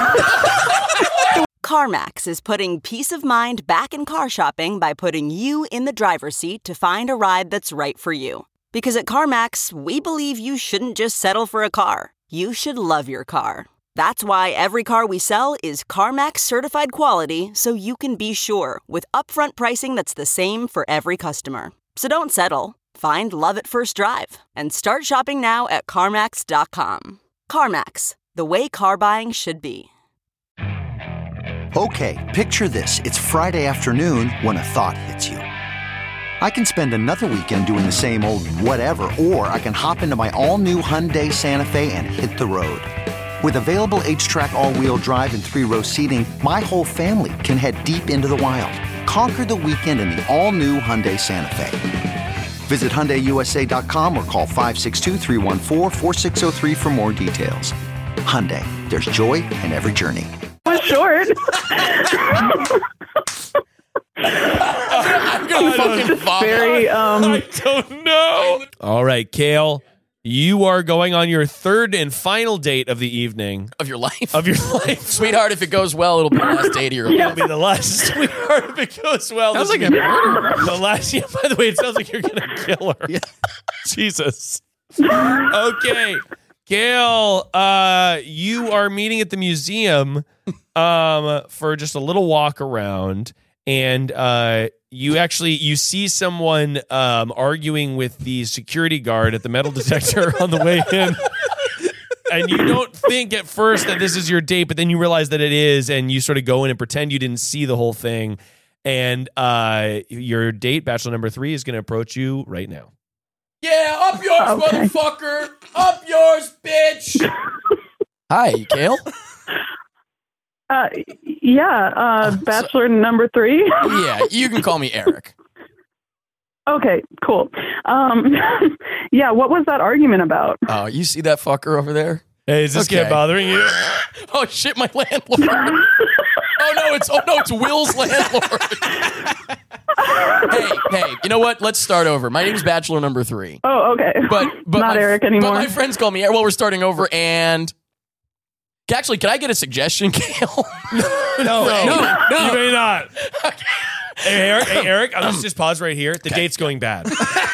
CarMax is putting peace of mind back in car shopping by putting you in the driver's seat to find a ride that's right for you. Because at CarMax, we believe you shouldn't just settle for a car. You should love your car. That's why every car we sell is CarMax certified quality, so you can be sure with upfront pricing that's the same for every customer. So don't settle. Find love at first drive and start shopping now at CarMax.com. CarMax, the way car buying should be. Okay, picture this. It's Friday afternoon when a thought hits you. I can spend another weekend doing the same old whatever, or I can hop into my all-new Hyundai Santa Fe and hit the road. With available H-Track all-wheel drive and 3-row seating, my whole family can head deep into the wild. Conquer the weekend in the all-new Hyundai Santa Fe. Visit HyundaiUSA.com or call 562-314-4603 for more details. Hyundai, there's joy in every journey. Was short. I'm gonna fucking vomit. Very, I don't know. All right, Kale, you are going on your third and final date of the evening. Of your life. Sweetheart, if it goes well, it'll be the last date of your life. It'll be the last sweetheart if it goes well. Sounds like a murder. The last, by the way, it sounds like you're going to kill her. Yeah. Jesus. Okay. Gail, you are meeting at the museum for just a little walk around, and you see someone arguing with the security guard at the metal detector on the way in. And you don't think at first that this is your date, but then you realize that it is, and you sort of go in and pretend you didn't see the whole thing. And your date, bachelor number 3, is going to approach you right now. Yeah, up yours, motherfucker! Up yours, bitch! Hi, Kale? bachelor number 3. Yeah, you can call me Eric. Okay, cool. Yeah, what was that argument about? Oh, you see that fucker over there? Hey, is this guy bothering you? Oh shit, my landlord. Oh no, it's Will's landlord. Hey, you know what? Let's start over. My name's Bachelor number 3. Oh, okay. But not Eric anymore. But my friends call me Eric. Well, we're starting over, and actually, can I get a suggestion, Kale? No, you may not. Hey, Eric, let's just pause right here. The date's going bad.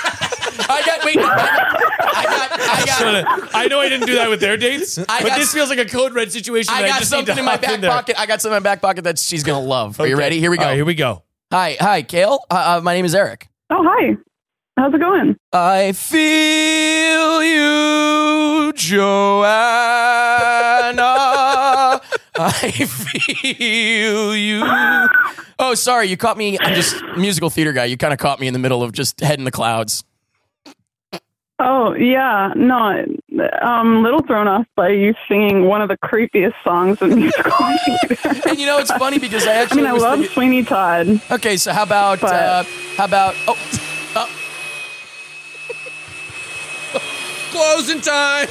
I know I didn't do that with their dates, but this feels like a code red situation. I got something in my back pocket. I got something in my back pocket that she's gonna love. Are you ready? Here we go. All right, here we go. Hi, Kale. My name is Eric. Oh, hi. How's it going? I feel you, Joanna. I feel you. Oh, sorry, you caught me. I'm just a musical theater guy. You kind of caught me in the middle of just head in the clouds. Oh, yeah. No, I'm a little thrown off by you singing one of the creepiest songs in musical theater. And you know, it's funny because I actually I love Sweeney Todd. Okay, so how about closing time.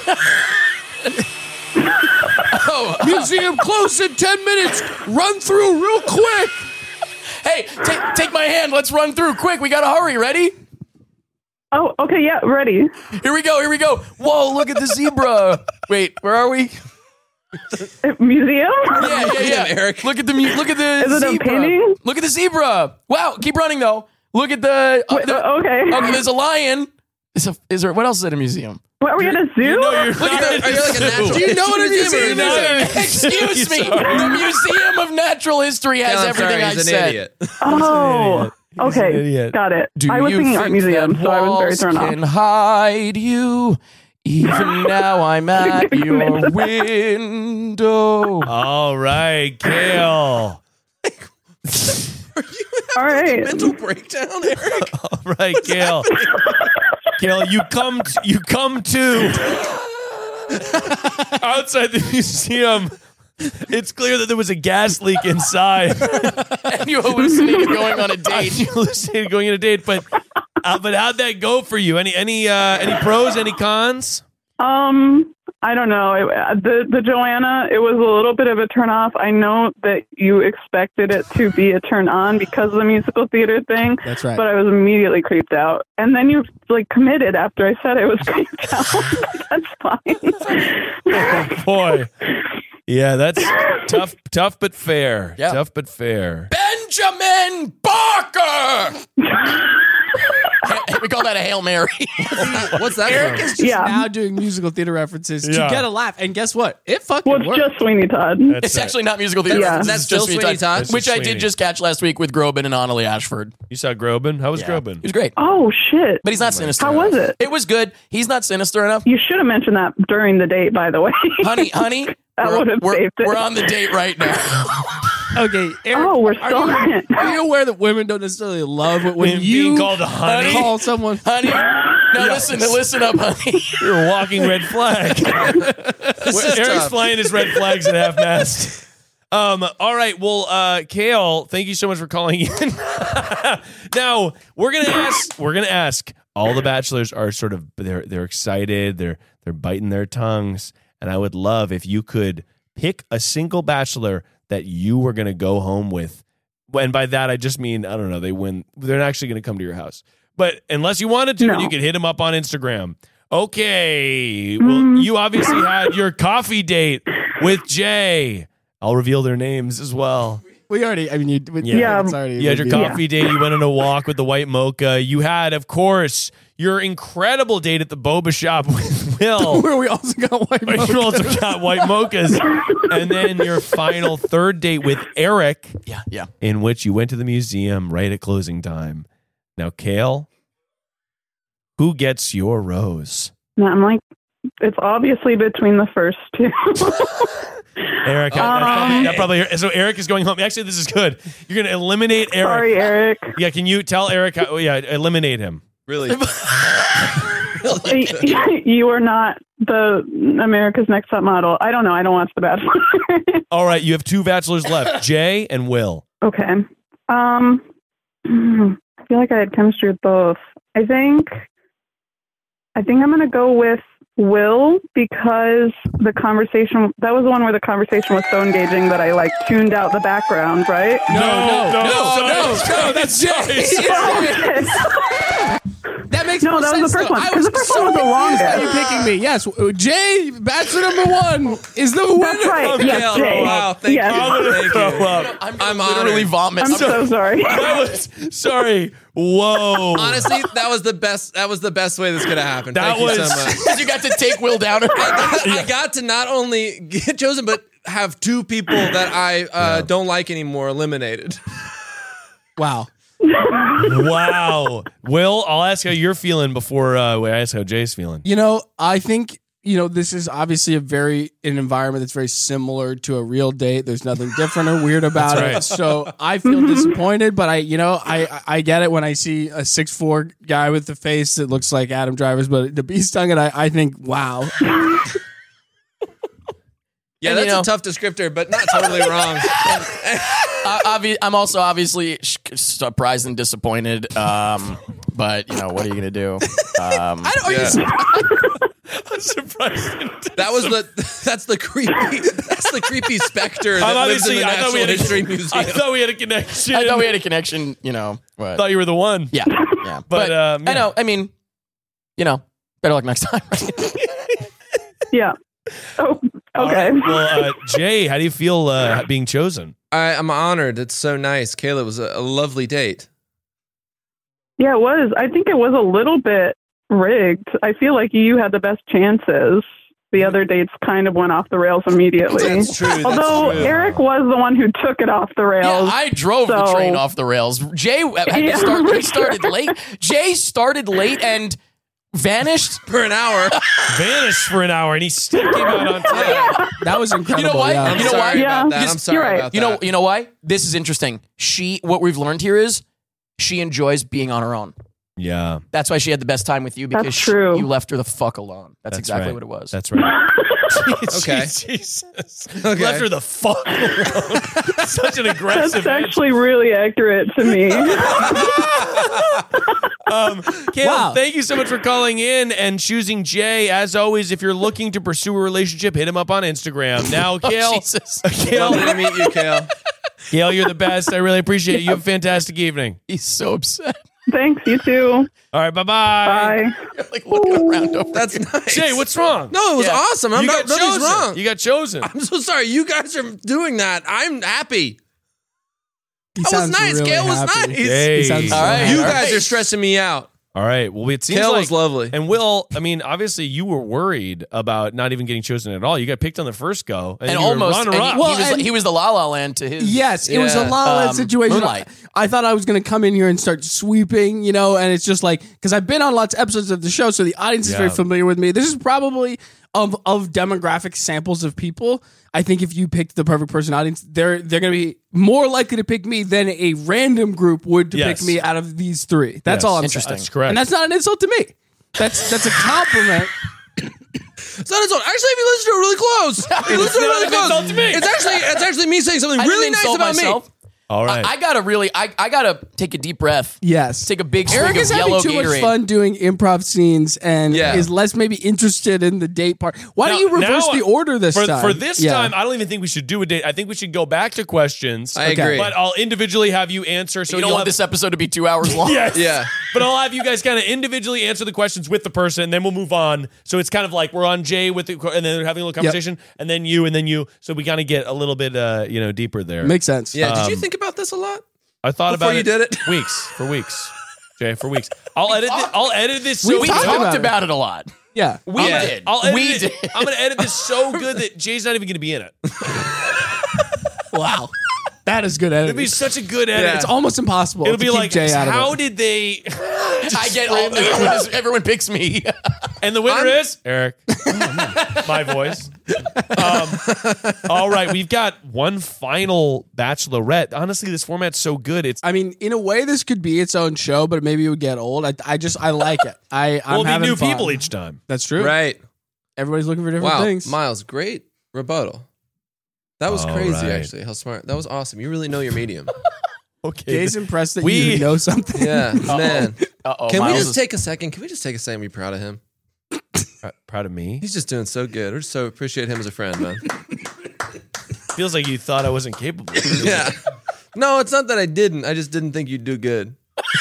Museum close in 10 minutes. Run through real quick. Hey, take my hand. Let's run through quick. We gotta hurry. Ready? Oh, okay. Yeah, ready. Here we go. Whoa, look at the zebra. Wait, where are we? Museum? Yeah. Eric, look at the Is zebra. it a painting? Look at the zebra. Wow, keep running though. Look at the. Okay. Okay, there's a lion. Is there? What else is at a museum? What, are we at a zoo? Look at Are you like a natural? Do you know what a museum is? Excuse me. The Museum of Natural History has everything I said. Idiot. Oh, okay. Got it. I was thinking art museum, so I was very thrown off. Can hide you. Even now I'm at your window. All right, Kale. Are you All right. Mental breakdown, Eric. All right, Kale. Kale, you come to outside the museum. It's clear that there was a gas leak inside. And you hallucinated going on a date. You hallucinated going on a date, but how'd that go for you? Any pros, any cons? I don't know. The Joanna, it was a little bit of a turn off. I know that you expected it to be a turn on because of the musical theater thing. That's right. But I was immediately creeped out. And then you committed after I said I was creeped out. That's fine. Oh, boy. Yeah, that's tough but fair. Yeah. Tough but fair. Benjamin Barker! We call that a Hail Mary. What's that? Eric from? is just now doing musical theater references to Yeah. get a laugh. And guess what? It fucking Well, it's worked. just Sweeney Todd. It's actually not musical theater. Yeah. This That's is just still Sweeney Todd? Which I Sweeney. did just catch last week with Groban and Annalie Ashford. You saw Groban? How was Yeah. Groban? He was great. Oh, shit. But he's not sinister How enough. was it? It was good. He's not sinister enough. You should have mentioned that during the date, by the way. Honey, That would have saved it. we're on the date right now. Okay, Eric, Oh, we're still on it. are you aware that women don't necessarily love it when Being you called a honey? call someone? Honey, now listen up, honey. You're a walking red flag. is Eric's tough. flying his red flags at half mast. All right. Well, Kale, thank you so much for calling in. Now we're gonna ask. All the bachelors are sort of they're excited. They're biting their tongues, and I would love if you could pick a single bachelor that you were gonna go home with. And by that, I just mean I don't know. They're not actually gonna come to your house, but unless you wanted to, No. you could hit them up on Instagram. Okay. Well, you obviously had your coffee date with Jay. I'll reveal their names as well. We already, I mean, Yeah. it's already. You had your coffee date. You went on a walk with the white mocha. You had, of course, your incredible date at the boba shop with Will. Where we also got white But you also got white mochas. And then your final third date with Eric, Yeah. in which you went to the museum right at closing time. Now, Kale, who gets your rose? No, I'm like, it's obviously between the first two. Eric, that probably. So Eric is going home. Actually, this is good. You're going to eliminate Eric. Sorry, Eric. Yeah, can you tell Eric? Eliminate him. Really? You are not the America's Next Top Model. I don't know. I don't watch The Bachelor. All right, you have two bachelors left, Jay and Will. Okay. I feel like I had chemistry with both. I think I'm going to go with Will because that was the one where the conversation was so engaging that I tuned out the background, right? No, that's Jay. That makes No, more that was sense. the first one, though. I 'cause the first one was the longest. Are you picking me? Yes, Jay, bachelor number one is the winner. That's right. Yes, Hell, Jay. wow, thank Yes. you. Thank you. I'm honored. literally vomit. I'm so sorry. That was sorry. Whoa. Honestly, that was the best. That was the best way this could have happened. That Thank you was- so much. Because you got to take Will down. I got to not only get chosen, but have two people that I don't like anymore eliminated. Wow. Wow. Will, I'll ask how you're feeling before I ask how Jay's feeling. I think, this is obviously an environment that's very similar to a real date. There's nothing different or weird about That's it. right. So I feel disappointed, but I get it when I see a 6'4" guy with the face that looks like Adam Driver's, but the bee stung, and I think, wow. Yeah, And, that's a tough descriptor, but not totally wrong. I'm also obviously surprised and disappointed. But what are you gonna do? I'm surprised. That's the creepy specter that lives in the Natural History Museum. I thought we had a connection. I thought we had a connection. What? Thought you were the one. Yeah. But, I know. I mean, better luck next time. Yeah. Oh, okay. All right. Well, Jay, how do you feel being chosen? I'm honored. It's so nice. Kayla, it was a lovely date. Yeah, it was. I think it was a little bit rigged. I feel like you had the best chances. The other dates kind of went off the rails immediately. That's true. That's Although true. Eric was the one who took it off the rails. Yeah, I drove the so- train off the rails. Jay had to start. He started late. Jay started late, and vanished for an hour. Vanished for an hour, and he still came out on time. That was incredible. You know why? Yeah. You know why? About that. Because- I'm sorry You're right. about that. You know why? This is interesting. What we've learned here is she enjoys being on her own. Yeah, That's why she had the best time with you, because That's true. you left her the fuck alone. That's exactly right. what it was. That's right. Okay. Jesus. Okay. Left her the fuck alone. Such an aggressive. That's actually really accurate to me. Caleb, Wow. thank you so much for calling in and choosing Jay. As always, if you're looking to pursue a relationship, hit him up on Instagram. Now, Kale, Jesus. Kale, Lovely to meet you, Kale. Kale, you're the best. I really appreciate it. You have a fantastic evening. He's so upset. Thanks, you too. All right, bye-bye. Bye. You're like looking around over. That's nice. Jay, what's wrong? No, it was Yeah. awesome. I'm You not got nothing's chosen. wrong. You got chosen. I'm so sorry. You guys are doing that. I'm happy. He That was sounds nice. really Kale was happy. nice. Hey. He sounds so All right. happy. You All guys right. are stressing me out. All right. Well, it seems Kale like was lovely. And Will, I mean, obviously you were worried about not even getting chosen at all. You got picked on the first go, and And you were almost. And runner-up. he was the La La Land to his. Yes, it was a Yeah. La La Land situation. Moonlight. I thought I was going to come in here and start sweeping, and it's just like, because I've been on lots of episodes of the show, so the audience is Yeah. very familiar with me. This is probably of demographic samples of people. I think if you picked the perfect person audience, they're going to be more likely to pick me than a random group would to Yes. pick me out of these three. That's Yes. all I'm Interesting. saying. That's correct. And that's not an insult to me. That's a compliment. It's not insult. Actually, if you listen to it really close, if you listen to it really not an insult close, to me. it's actually me saying something I really didn't nice insult about myself. me. all right. I gotta take a deep breath. Yes. Take a big swig Eric of is having yellow too Gatorade. much fun doing improv scenes and Yeah. is less maybe interested in the date part. Why Now- don't you reverse now, the order this for, time? For this Yeah. time, I don't even think we should do a date. I think we should go back to questions. I agree. But I'll individually have you answer. So You don't you'll want have this episode to be 2 hours long. Yes. Yeah. But I'll have you guys kind of individually answer the questions with the person, then we'll move on. So it's kind of like we're on Jay with the, and then having a little conversation, and then you. So we kind of get a little bit, deeper there. Makes sense. Yeah. Did you think about this a lot? I thought Before about you it. did it? For weeks. Jay, for weeks. I'll edit this so We talked talked about about it a lot. Yeah. We Yeah. did. I'll edit We it. did. I'm going to edit this so good that Jay's not even going to be in it. Wow. That is good It'll editing. be such a good edit. Yeah. It's almost impossible. It'll to be keep like, Jay out of how it. did they? I get all everyone picks me. And the winner is Eric. My voice. All right, we've got one final Bachelorette. Honestly, this format's so good. It's I mean, in a way, this could be its own show, but maybe it would get old. I like it. I'm we'll be having new fun. people each time. That's true. Right. Everybody's looking for different Wow. things. Miles, great rebuttal. That was All crazy, right. actually. How smart. That was awesome. You really know your medium. Okay. Jay's impressed that We- you know something. Yeah, man. Uh-oh, Can we Miles just is- take a second? Can we just take a second and be proud of him? Proud of me. He's just doing so good. We just so appreciate him as a friend, man. Feels like you thought I wasn't capable. Yeah. No, it's not that I didn't. I just didn't think you'd do good.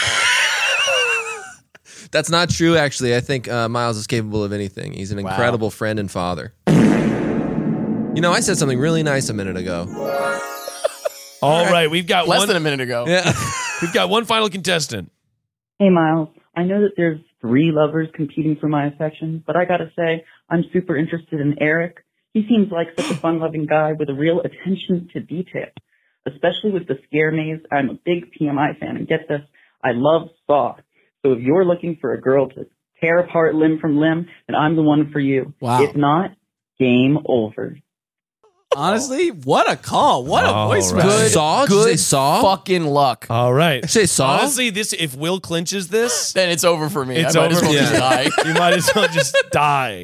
That's not true, actually. I think Miles is capable of anything. He's an incredible friend and father. You know, I said something really nice a minute ago. All right, we've got less one. than a minute ago. Yeah. We've got one final contestant. Hey, Miles. I know that there's 3 lovers competing for my affection, but I gotta say, I'm super interested in Eric. He seems like such a fun-loving guy with a real attention to detail, especially with the scare maze. I'm a big PMI fan, and get this, I love Saw. So if you're looking for a girl to tear apart limb from limb, then I'm the one for you. Wow. If not, game over. Honestly, what a call. What a All voicemail. right. Good. Saw? Did you say Good Saw? fucking luck. All right. I say Saw? Honestly, if Will clinches this, Then it's over for me. it's I might over. as well just die. You might as well just die.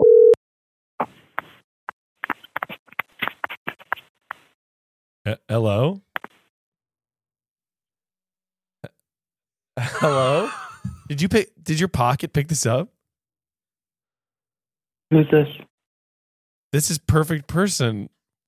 Hello? Hello? Did your pocket pick this up? Who's this? This is perfect person.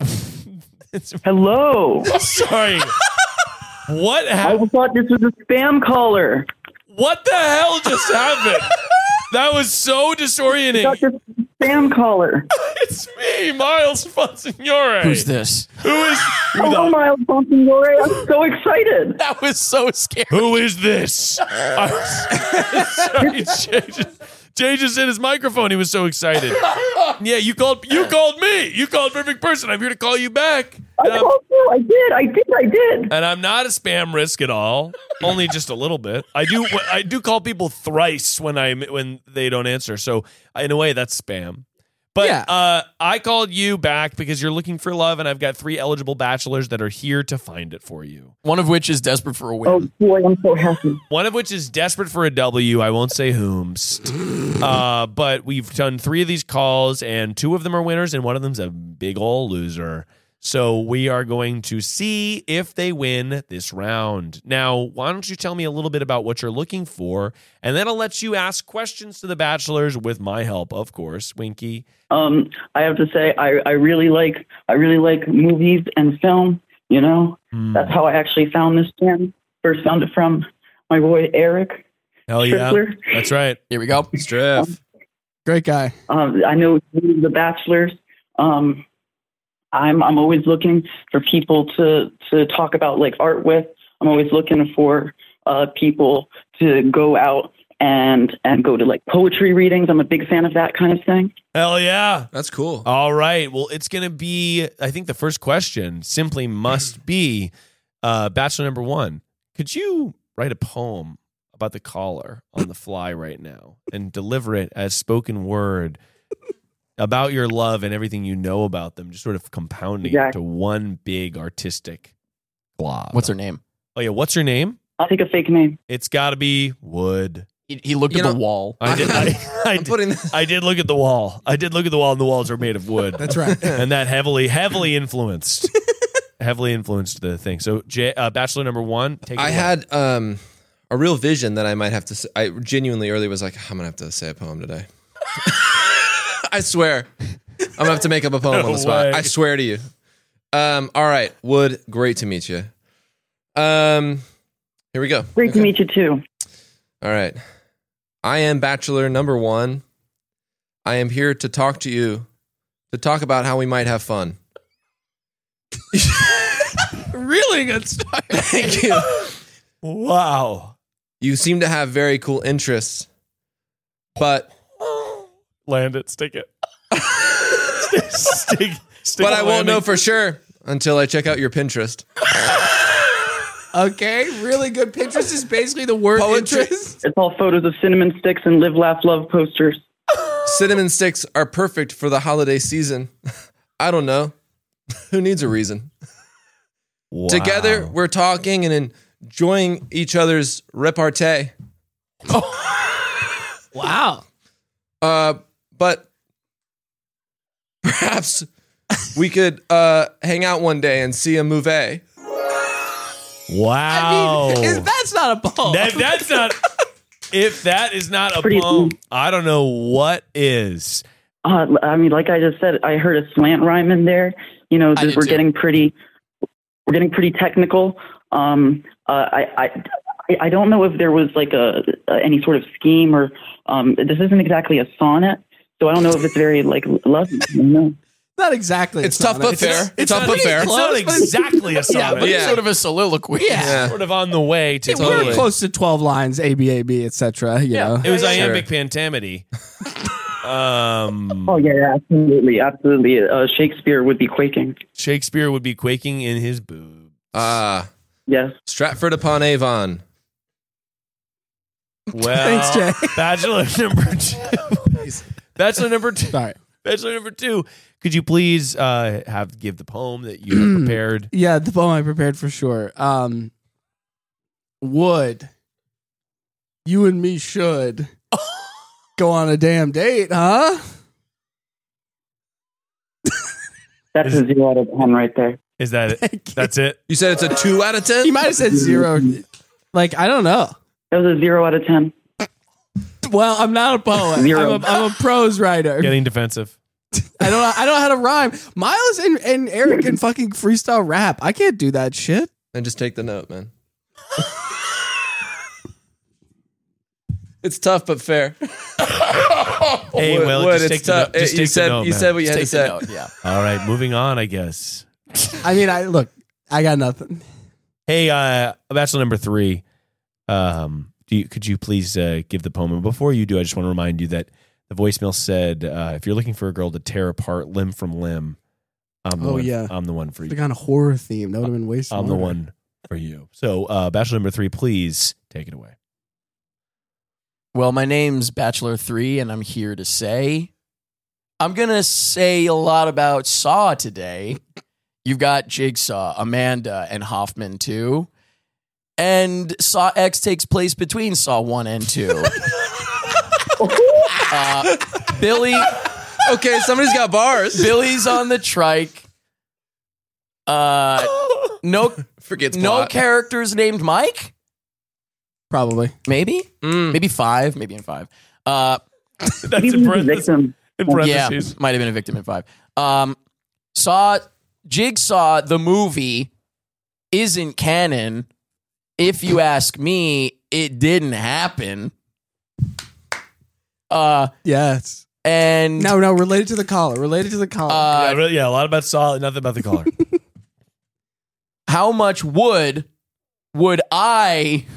Hello. Sorry. What I happened? thought this was a spam caller. What the hell just happened? That was so disorienting. This is a spam caller. It's me, Miles Fonsignore. Who's this? Who is Hello, Miles Bonsignore. I'm so excited. That was so scary. Who is this? I'm sorry, Jay. Jay just hit his microphone. He was so excited. Yeah, you called me. You called Perfect Person. I'm here to call you back. I called you. I did. And I'm not a spam risk at all. Only just a little bit. I do call people thrice when they don't answer. So in a way, that's spam. But I called you back because you're looking for love, and I've got 3 eligible bachelors that are here to find it for you. One of which is desperate for a win. Oh boy, I'm so happy. One of which is desperate for a W. I won't say whomst. But we've done 3 of these calls, and 2 of them are winners, and one of them's a big ol' loser. So we are going to see if they win this round. Now, why don't you tell me a little bit about what you're looking for, and then I'll let you ask questions to the bachelors with my help, of course, Winky. I have to say, I really like movies and film. You know, that's how I actually found this band. First found it from my boy Eric. Hell yeah, Strickler. That's right. Here we go. Striff. Great guy. I know the bachelors. I'm always looking for people to talk about like art with. I'm always looking for people to go out and go to like poetry readings. I'm a big fan of that kind of thing. Hell yeah. That's cool. All right. Well, it's going to be, I think the first question simply must be, bachelor number 1, could you write a poem about the caller on the fly right now and deliver it as spoken word about your love and everything you know about them, just sort of compounding it to one big artistic glob? What's her name? Oh, yeah. What's her name? I'll take a fake name. It's got to be Wood. He looked at the wall. I did look at the wall. I did look at the wall, and the walls are made of wood. That's right. And that heavily influenced the thing. So, bachelor number 1, take it away. I had a real vision that I might have to say. I genuinely early was like, I'm going to have to say a poem today. I swear. I'm going to have to make up a poem on the spot. way. I swear to you. All right. Wood, great to meet you. Here we go. Great to meet you too. All right. I am bachelor number 1. I am here to talk to you, to talk about how we might have fun. Really good start. Thank you. Wow. You seem to have very cool interests, but Land it. Stick it. stick but I won't landing. know for sure until I check out your Pinterest. Okay, really good. Pinterest is basically the word interest. It's all photos of cinnamon sticks and live, laugh, love posters. Cinnamon sticks are perfect for the holiday season. I don't know. Who needs a reason? Wow. Together, we're talking and enjoying each other's repartee. Wow. But perhaps we could hang out one day and see a movie. Wow. I mean, that's not a poem. That's not. If that is not a Pretty poem, I don't know what is. I mean, like I just said, I heard a slant rhyme in there. You know, we're getting pretty technical. I don't know if there was like any sort of scheme or this isn't exactly a sonnet, so I don't know if it's very like loving. You know? Not exactly. It's tough but fair. It's tough but fair. It's not exactly a sonnet. Yeah, but it's sort of a soliloquy. Yeah. Sort of on the way to We're close to 12 lines, A-B, etc. You know? It was iambic pentameter. Oh yeah, absolutely. Shakespeare would be quaking. Shakespeare would be quaking in his boobs. Yes. Stratford upon Avon. Well, Thanks, Jay. Bachelor number 2. Bachelor number 2. Sorry. Bachelor number 2. Could you please give the poem that you have prepared? Yeah, the poem I prepared for sure. Would you and me should go on a damn date, huh? That's a 0 out of 10 right there. Is that it? That's it? You said it's a 2 out of 10? He might have said 0. Like, I don't know. That was a 0 out of 10. Well, I'm not a poet. 0. I'm a prose writer. Getting defensive. I don't know how to rhyme. Miles and Eric can fucking freestyle rap. I can't do that shit. Then just take the note, man. It's tough but fair. Hey, well, just take the note. Just take the note, you man. said what you had to Take the say. note, yeah. All right, moving on, I guess. I mean, I got nothing. Hey, Bachelor number 3. could you please give the poem? And before you do, I just want to remind you that the voicemail said, if you're looking for a girl to tear apart limb from limb, I'm the one for you. The kind of horror theme. That would have been way smarter. I'm the one for you. So, Bachelor number 3, please take it away. Well, my name's Bachelor 3, and I'm here to say, I'm going to say a lot about Saw today. You've got Jigsaw, Amanda, and Hoffman, too. And Saw X takes place between Saw 1 and 2. Billy. Okay, somebody's got bars. Billy's on the trike. No characters named Mike? Probably. Maybe? Maybe 5. Maybe in 5. That's in parentheses. Yeah, might have been a victim in 5. Jigsaw, the movie, isn't canon. If you ask me, it didn't happen. Yes. And no, related to the caller. A lot about Saw, nothing about the caller. How much wood would I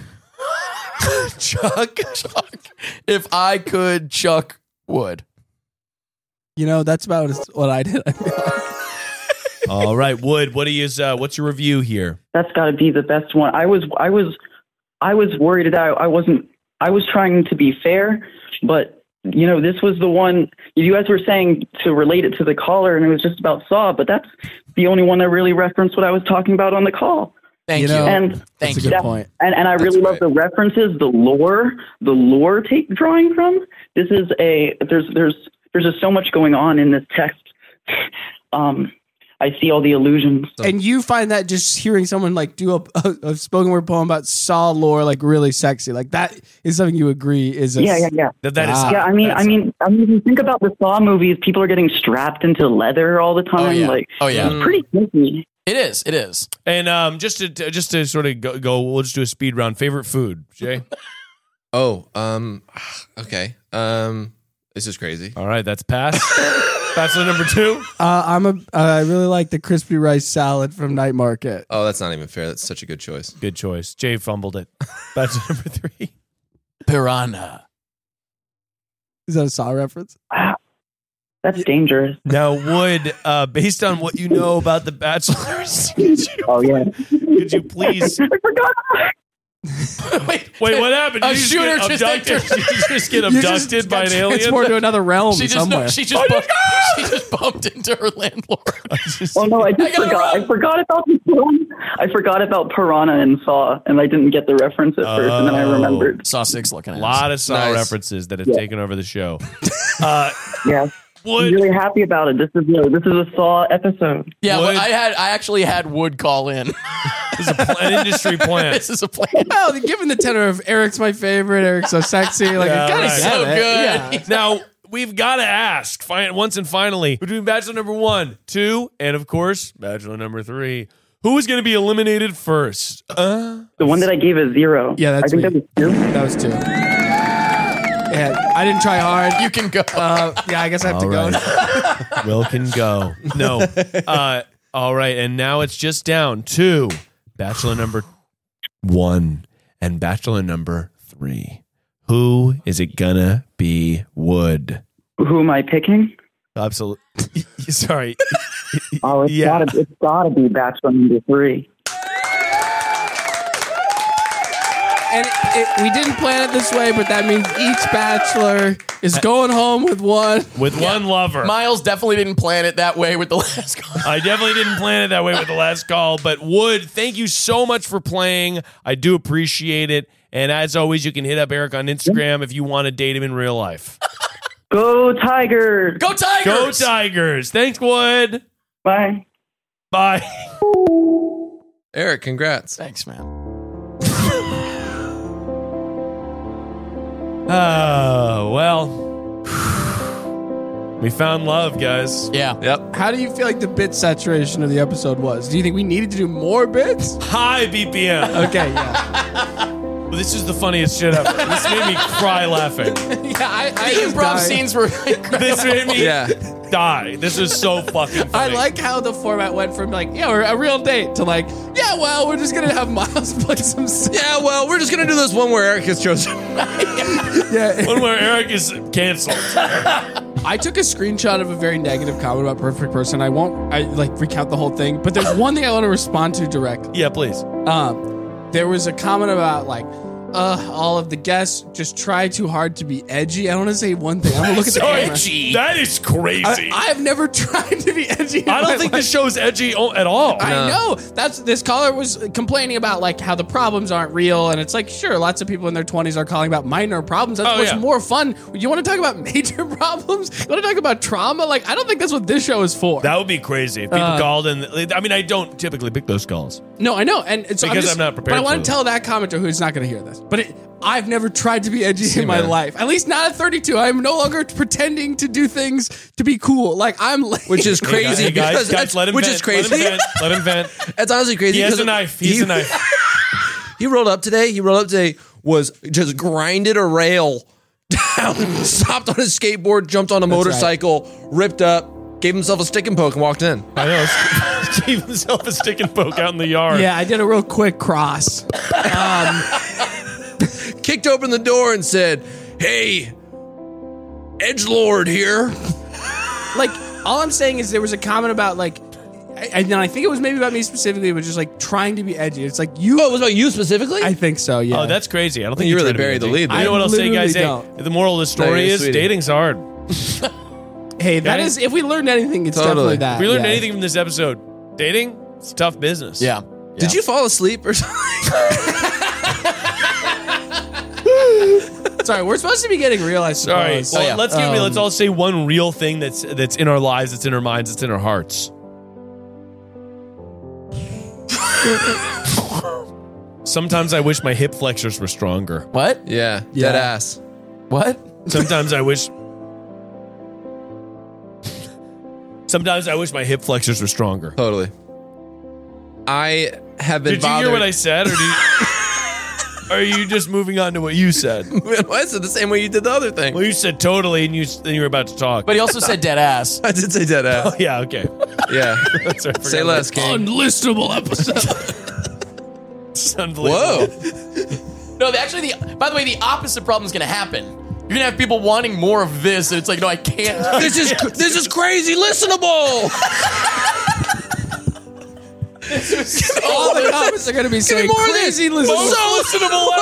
chuck if I could chuck wood? That's about what I did. All right, Wood. What's your review here? That's got to be the best one. I was worried that I was trying to be fair, but this was the one you guys were saying to relate it to the caller, and it was just about Saw, but that's the only one that really referenced what I was talking about on the call. Thank you. And that's a good point. And I really love the references, the lore drawing from. This is there's just so much going on in this text. I see all the allusions. And you find that just hearing someone do a spoken word poem about Saw lore really sexy. That is something you agree is yeah. That is I mean, if you think about the Saw movies, people are getting strapped into leather all the time. It's pretty kinky. It is. And just to sort of go, we'll just do a speed round. Favorite food, Jay? Okay. This is crazy. All right, that's pass. Bachelor number 2. I really like the crispy rice salad from Night Market. Oh, that's not even fair. That's such a good choice. Good choice. Jay fumbled it. Bachelor number 3. Piranha. Is that a Saw reference? That's dangerous. Now, Wood, based on what you know about the Bachelors, could you please? I forgot. Wait, what happened? A shooter just entered. Did you just get abducted by an alien? Transported to another realm somewhere. She just bumped into her landlord. I forgot about the film. I forgot about Piranha and Saw, and I didn't get the reference at first, and then I remembered. Saw 6 looking at a lot of Saw references that have taken over the show. Yeah. I'm really happy about it. This is a Saw episode. Yeah, but I actually had Wood call in. This is an industry plan. This is a plan. Well, given the tenor of Eric's my favorite, Eric's so sexy, I gotta get so it. good. Yeah. Now we've got to ask once and finally between Bachelor number 1, 2, and of course Bachelor number 3. Who is going to be eliminated first? The one that I gave a 0. Yeah, that's I think me. That was 2. That was 2. Yeah, I didn't try hard. You can go. I guess I have to go. Will can go. No. All right, and now it's just down to Bachelor number 1 and Bachelor number 3. Who is it gonna be, Wood? Who am I picking? Absolutely. Sorry. It's gotta be Bachelor number 3. And we didn't plan it this way, but that means each bachelor is going home with one. With one lover. Miles definitely didn't plan it that way with the last call. I definitely didn't plan it that way with the last call. But Wood, thank you so much for playing. I do appreciate it. And as always, you can hit up Eric on Instagram if you want to date him in real life. Go Tigers! Go Tigers! Go Tigers! Thanks, Wood. Bye. Bye. Eric, congrats. Thanks, man. Oh, well. We found love, guys. Yeah. Yep. How do you feel like the bit saturation of the episode was? Do you think we needed to do more bits? High BPM. Okay, yeah. Well, this is the funniest shit ever. This made me cry laughing. Yeah, I The improv scenes were This made me. Yeah. die. This is so fucking funny. I like how the format went from like, yeah, we're a real date to like, yeah, well, we're just gonna have Miles play some. Yeah, well, we're just gonna do this one where Eric is chosen. Yeah, one where Eric is canceled. I took a screenshot of a very negative comment about Perfect Person. I won't recount the whole thing, but there's one thing I want to respond to direct. Yeah, please. There was a comment about like, all of the guests just try too hard to be edgy. I want to say one thing. I'm gonna look at the camera. Edgy. That is crazy. I have never tried to be edgy. I don't think this show's edgy at all. I know. This caller was complaining about like how the problems aren't real, and it's like, sure, lots of people in their 20s are calling about minor problems. That's what's more fun. You want to talk about major problems? You want to talk about trauma? Like, I don't think that's what this show is for. That would be crazy if people called, and I mean, I don't typically pick those calls. No, I know, and so because I'm not prepared. But I want to tell that commenter who's not going to hear this. But I've never tried to be edgy in my life. At least not at 32. I'm no longer pretending to do things to be cool. Like I'm lame. Which is crazy. Hey guys, let him which vent. is crazy. Let him vent. It's honestly crazy. He has a knife. He has a knife. He rolled up today, was just grinded a rail down, stopped on his skateboard, jumped on a motorcycle, ripped up, gave himself a stick and poke, and walked in. I know. Gave himself a stick and poke out in the yard. Yeah, I did a real quick cross. Kicked open the door and said, "Hey, edgelord here." Like, all I'm saying is there was a comment about like, and I think it was maybe about me specifically, but just like trying to be edgy. It's like you. Oh, it was about you specifically? I think so. Yeah. Oh, that's crazy. I don't think you you're really buried the lead. You know what I'll say, guys? Hey, don't. the moral of the story is dating's hard. Hey, that is. If we learned anything, it's definitely that. If we learned anything from this episode, dating, it's tough business. Yeah. Did you fall asleep or something? Sorry, we're supposed to be getting real. I Sorry. suppose. Well, let's all say one real thing that's in our lives, that's in our minds, that's in our hearts. Sometimes I wish my hip flexors were stronger. What? Yeah. Dead ass. What? Sometimes I wish my hip flexors were stronger. Totally. I have been Did you hear what I said, or are you just moving on to what you said? I said the same way you did the other thing. Well, you said totally, and then you were about to talk. But he also said dead ass. I did say dead ass. Oh, yeah, okay. Yeah. That's right. Say less, King. Unlistenable episode. It's unbelievable. Whoa. No, actually, by the way, the opposite problem is going to happen. You're going to have people wanting more of this, and it's like, no, I can't. This is crazy listenable. All the comments are going to be saying crazy listenable. So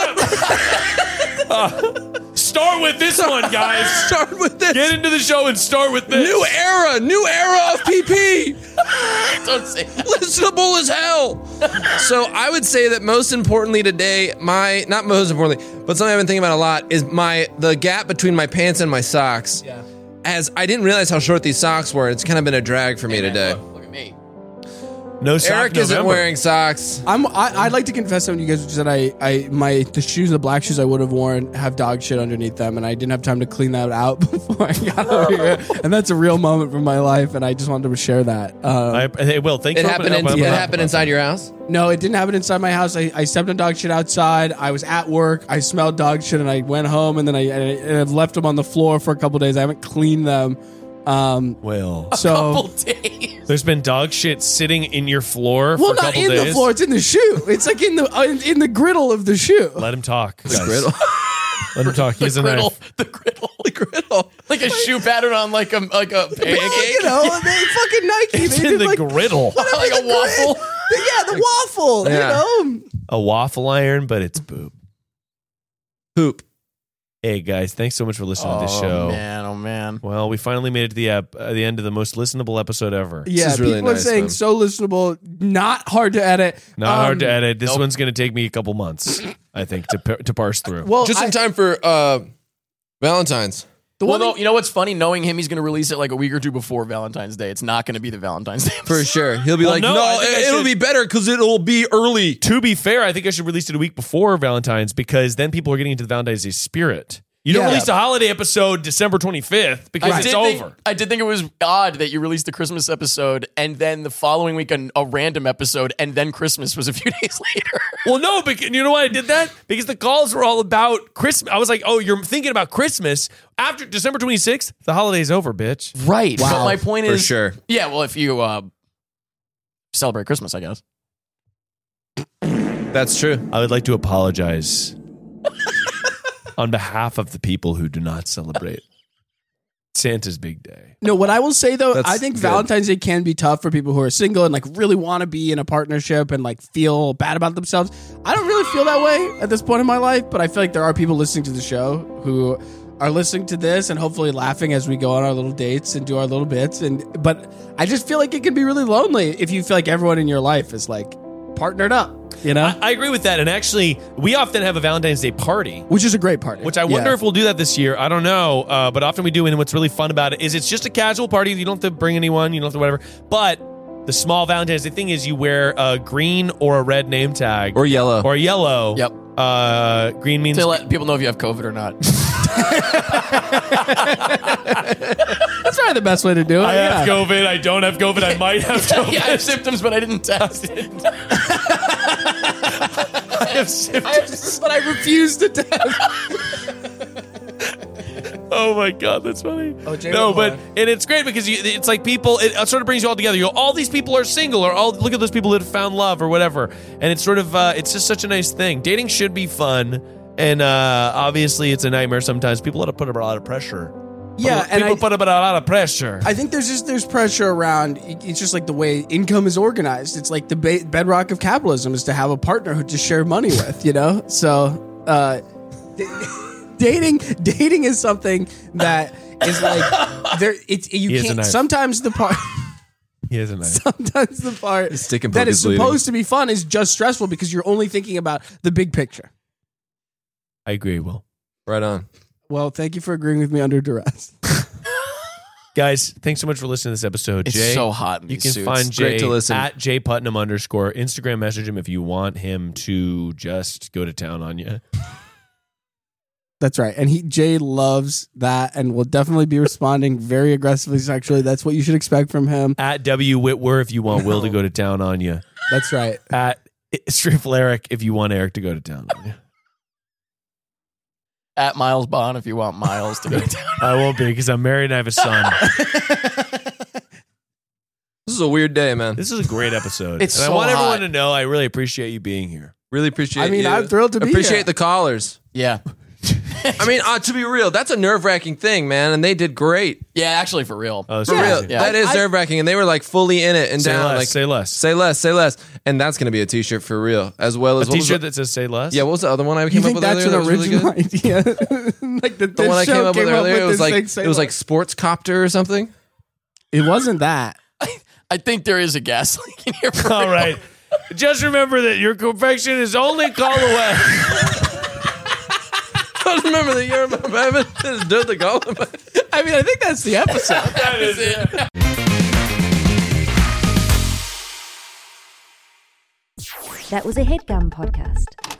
listenable. Start with this one, guys. Start with this. Get into the show and start with this. New era of PP. Don't say that. Listenable as hell. So I would say that most importantly today, not most importantly, but something I've been thinking about a lot is the gap between my pants and my socks. Yeah. As I didn't realize how short these socks were. It's kind of been a drag for me today. Look at me. No sock Eric isn't November. wearing socks. I'd like to confess something to you guys, which is that the black shoes I would have worn have dog shit underneath them, and I didn't have time to clean that out before I got over here. And that's a real moment from my life, and I just wanted to share that. Thank you. It happened inside your house? No, it didn't happen inside my house. I stepped on dog shit outside. I was at work. I smelled dog shit, and I went home, and then I've left them on the floor for a couple days. I haven't cleaned them. Couple days. There's been dog shit sitting in your floor for a couple days. Well, not in the floor. It's in the shoe. It's like in the griddle of the shoe. Let him talk. The griddle. Let him talk. He has a knife. The griddle. Like a shoe pattern on like a pancake. You know, they fucking Nike. It's they in did the like griddle. Like a waffle. Yeah, the waffle. Yeah. You know. A waffle iron, but it's boob. Poop. Hey guys, thanks so much for listening to this show. Oh man. Well, we finally made it to the end of the most listenable episode ever. Yeah, is really people are nice, saying man. so listenable, not hard to edit. Not hard to edit. This one's going to take me a couple months, I think, to parse through. Well, Just in time for Valentine's. You know what's funny? Knowing him, he's going to release it like a week or two before Valentine's Day. It's not going to be the Valentine's Day For sure. He'll be Well, like, no, I think I it'll should- be better because it'll be early. To be fair, I think I should release it a week before Valentine's because then people are getting into the Valentine's Day spirit. You don't release a holiday episode December 25th because it's over. I did think it was odd that you released the Christmas episode and then the following week a random episode and then Christmas was a few days later. Well, no, but you know why I did that? Because the calls were all about Christmas. I was like, oh, you're thinking about Christmas. After December 26th, the holiday's over, bitch. Right. Wow. But my point is... For sure. Yeah, well, if you celebrate Christmas, I guess. That's true. I would like to apologize on behalf of the people who do not celebrate Santa's big day. No, what I will say though, That's I think good. Valentine's Day can be tough for people who are single and like really want to be in a partnership and like feel bad about themselves. I don't really feel that way at this point in my life, but I feel like there are people listening to the show who are listening to this and hopefully laughing as we go on our little dates and do our little bits. But I just feel like it can be really lonely if you feel like everyone in your life is like partnered up, you know? I agree with that. And actually, we often have a Valentine's Day party. Which is a great party. Which I wonder if we'll do that this year. I don't know. But often we do. And what's really fun about it is it's just a casual party. You don't have to bring anyone. You don't have to whatever. But the small Valentine's Day thing is you wear a green or a red name tag. Or yellow. Or yellow. Yep. Green means... To let people know if you have COVID or not. That's probably the best way to do it. I have COVID. I don't have COVID. I might have COVID. Yeah, I have symptoms, but I didn't test it. I have symptoms. But I refuse to test. Oh my God, that's funny. Oh, Jay no, Whitmore. but and it's great because it's like people. It sort of brings you all together. You go, all these people are single, or all look at those people that have found love, or whatever. And it's sort of it's just such a nice thing. Dating should be fun, and obviously it's a nightmare sometimes. People have to put a lot of pressure. Yeah, and people put a lot of pressure. I think there's pressure around. It's just like the way income is organized. It's like the bedrock of capitalism is to have a partner who to share money with. You know, so dating is something that is like there. You can't. Sometimes the part. He has a knife. Sometimes the part stick and that poke is is bleeding. supposed to be fun is just stressful because you're only thinking about the big picture. I agree, Will. Right on. Well, thank you for agreeing with me under duress. Guys, thanks so much for listening to this episode. It's Jay, so hot in you these can suits. find Great Jay to listen. at jputnam_. Instagram message him if you want him to just go to town on you. That's right. And Jay loves that and will definitely be responding very aggressively sexually. That's what you should expect from him. At W Whitwer if you want Will to go to town on you. That's right. At Striffle Eric if you want Eric to go to town on you. At Miles Bond if you want Miles to go to town. I won't be because I'm married and I have a son. This is a weird day, man. This is a great episode. It's and so I want everyone hot. to know I really appreciate you being here. Really appreciate I mean, you. I'm thrilled to be Appreciate here. the callers. Yeah. I mean, to be real, that's a nerve-wracking thing, man, and they did great. Yeah, actually, for real. Oh, For real. Yeah. That is nerve-wracking, and they were like fully in it and Say down. less, Like, say less. Say less, say less. And that's going to be a t-shirt for real, as well as A t-shirt that says say less? Yeah, what was the other one I You came up think with that's earlier? an That was really original good? idea? Like The one I came up with earlier, it was like Say like sports copter or something. it wasn't that. I think there is a gas leak in here. For All real. right. Just remember that your perfection is only a call away. I remember the year of my heaven is done the call. I mean, I think that's the episode. That is it. That was a HeadGum podcast.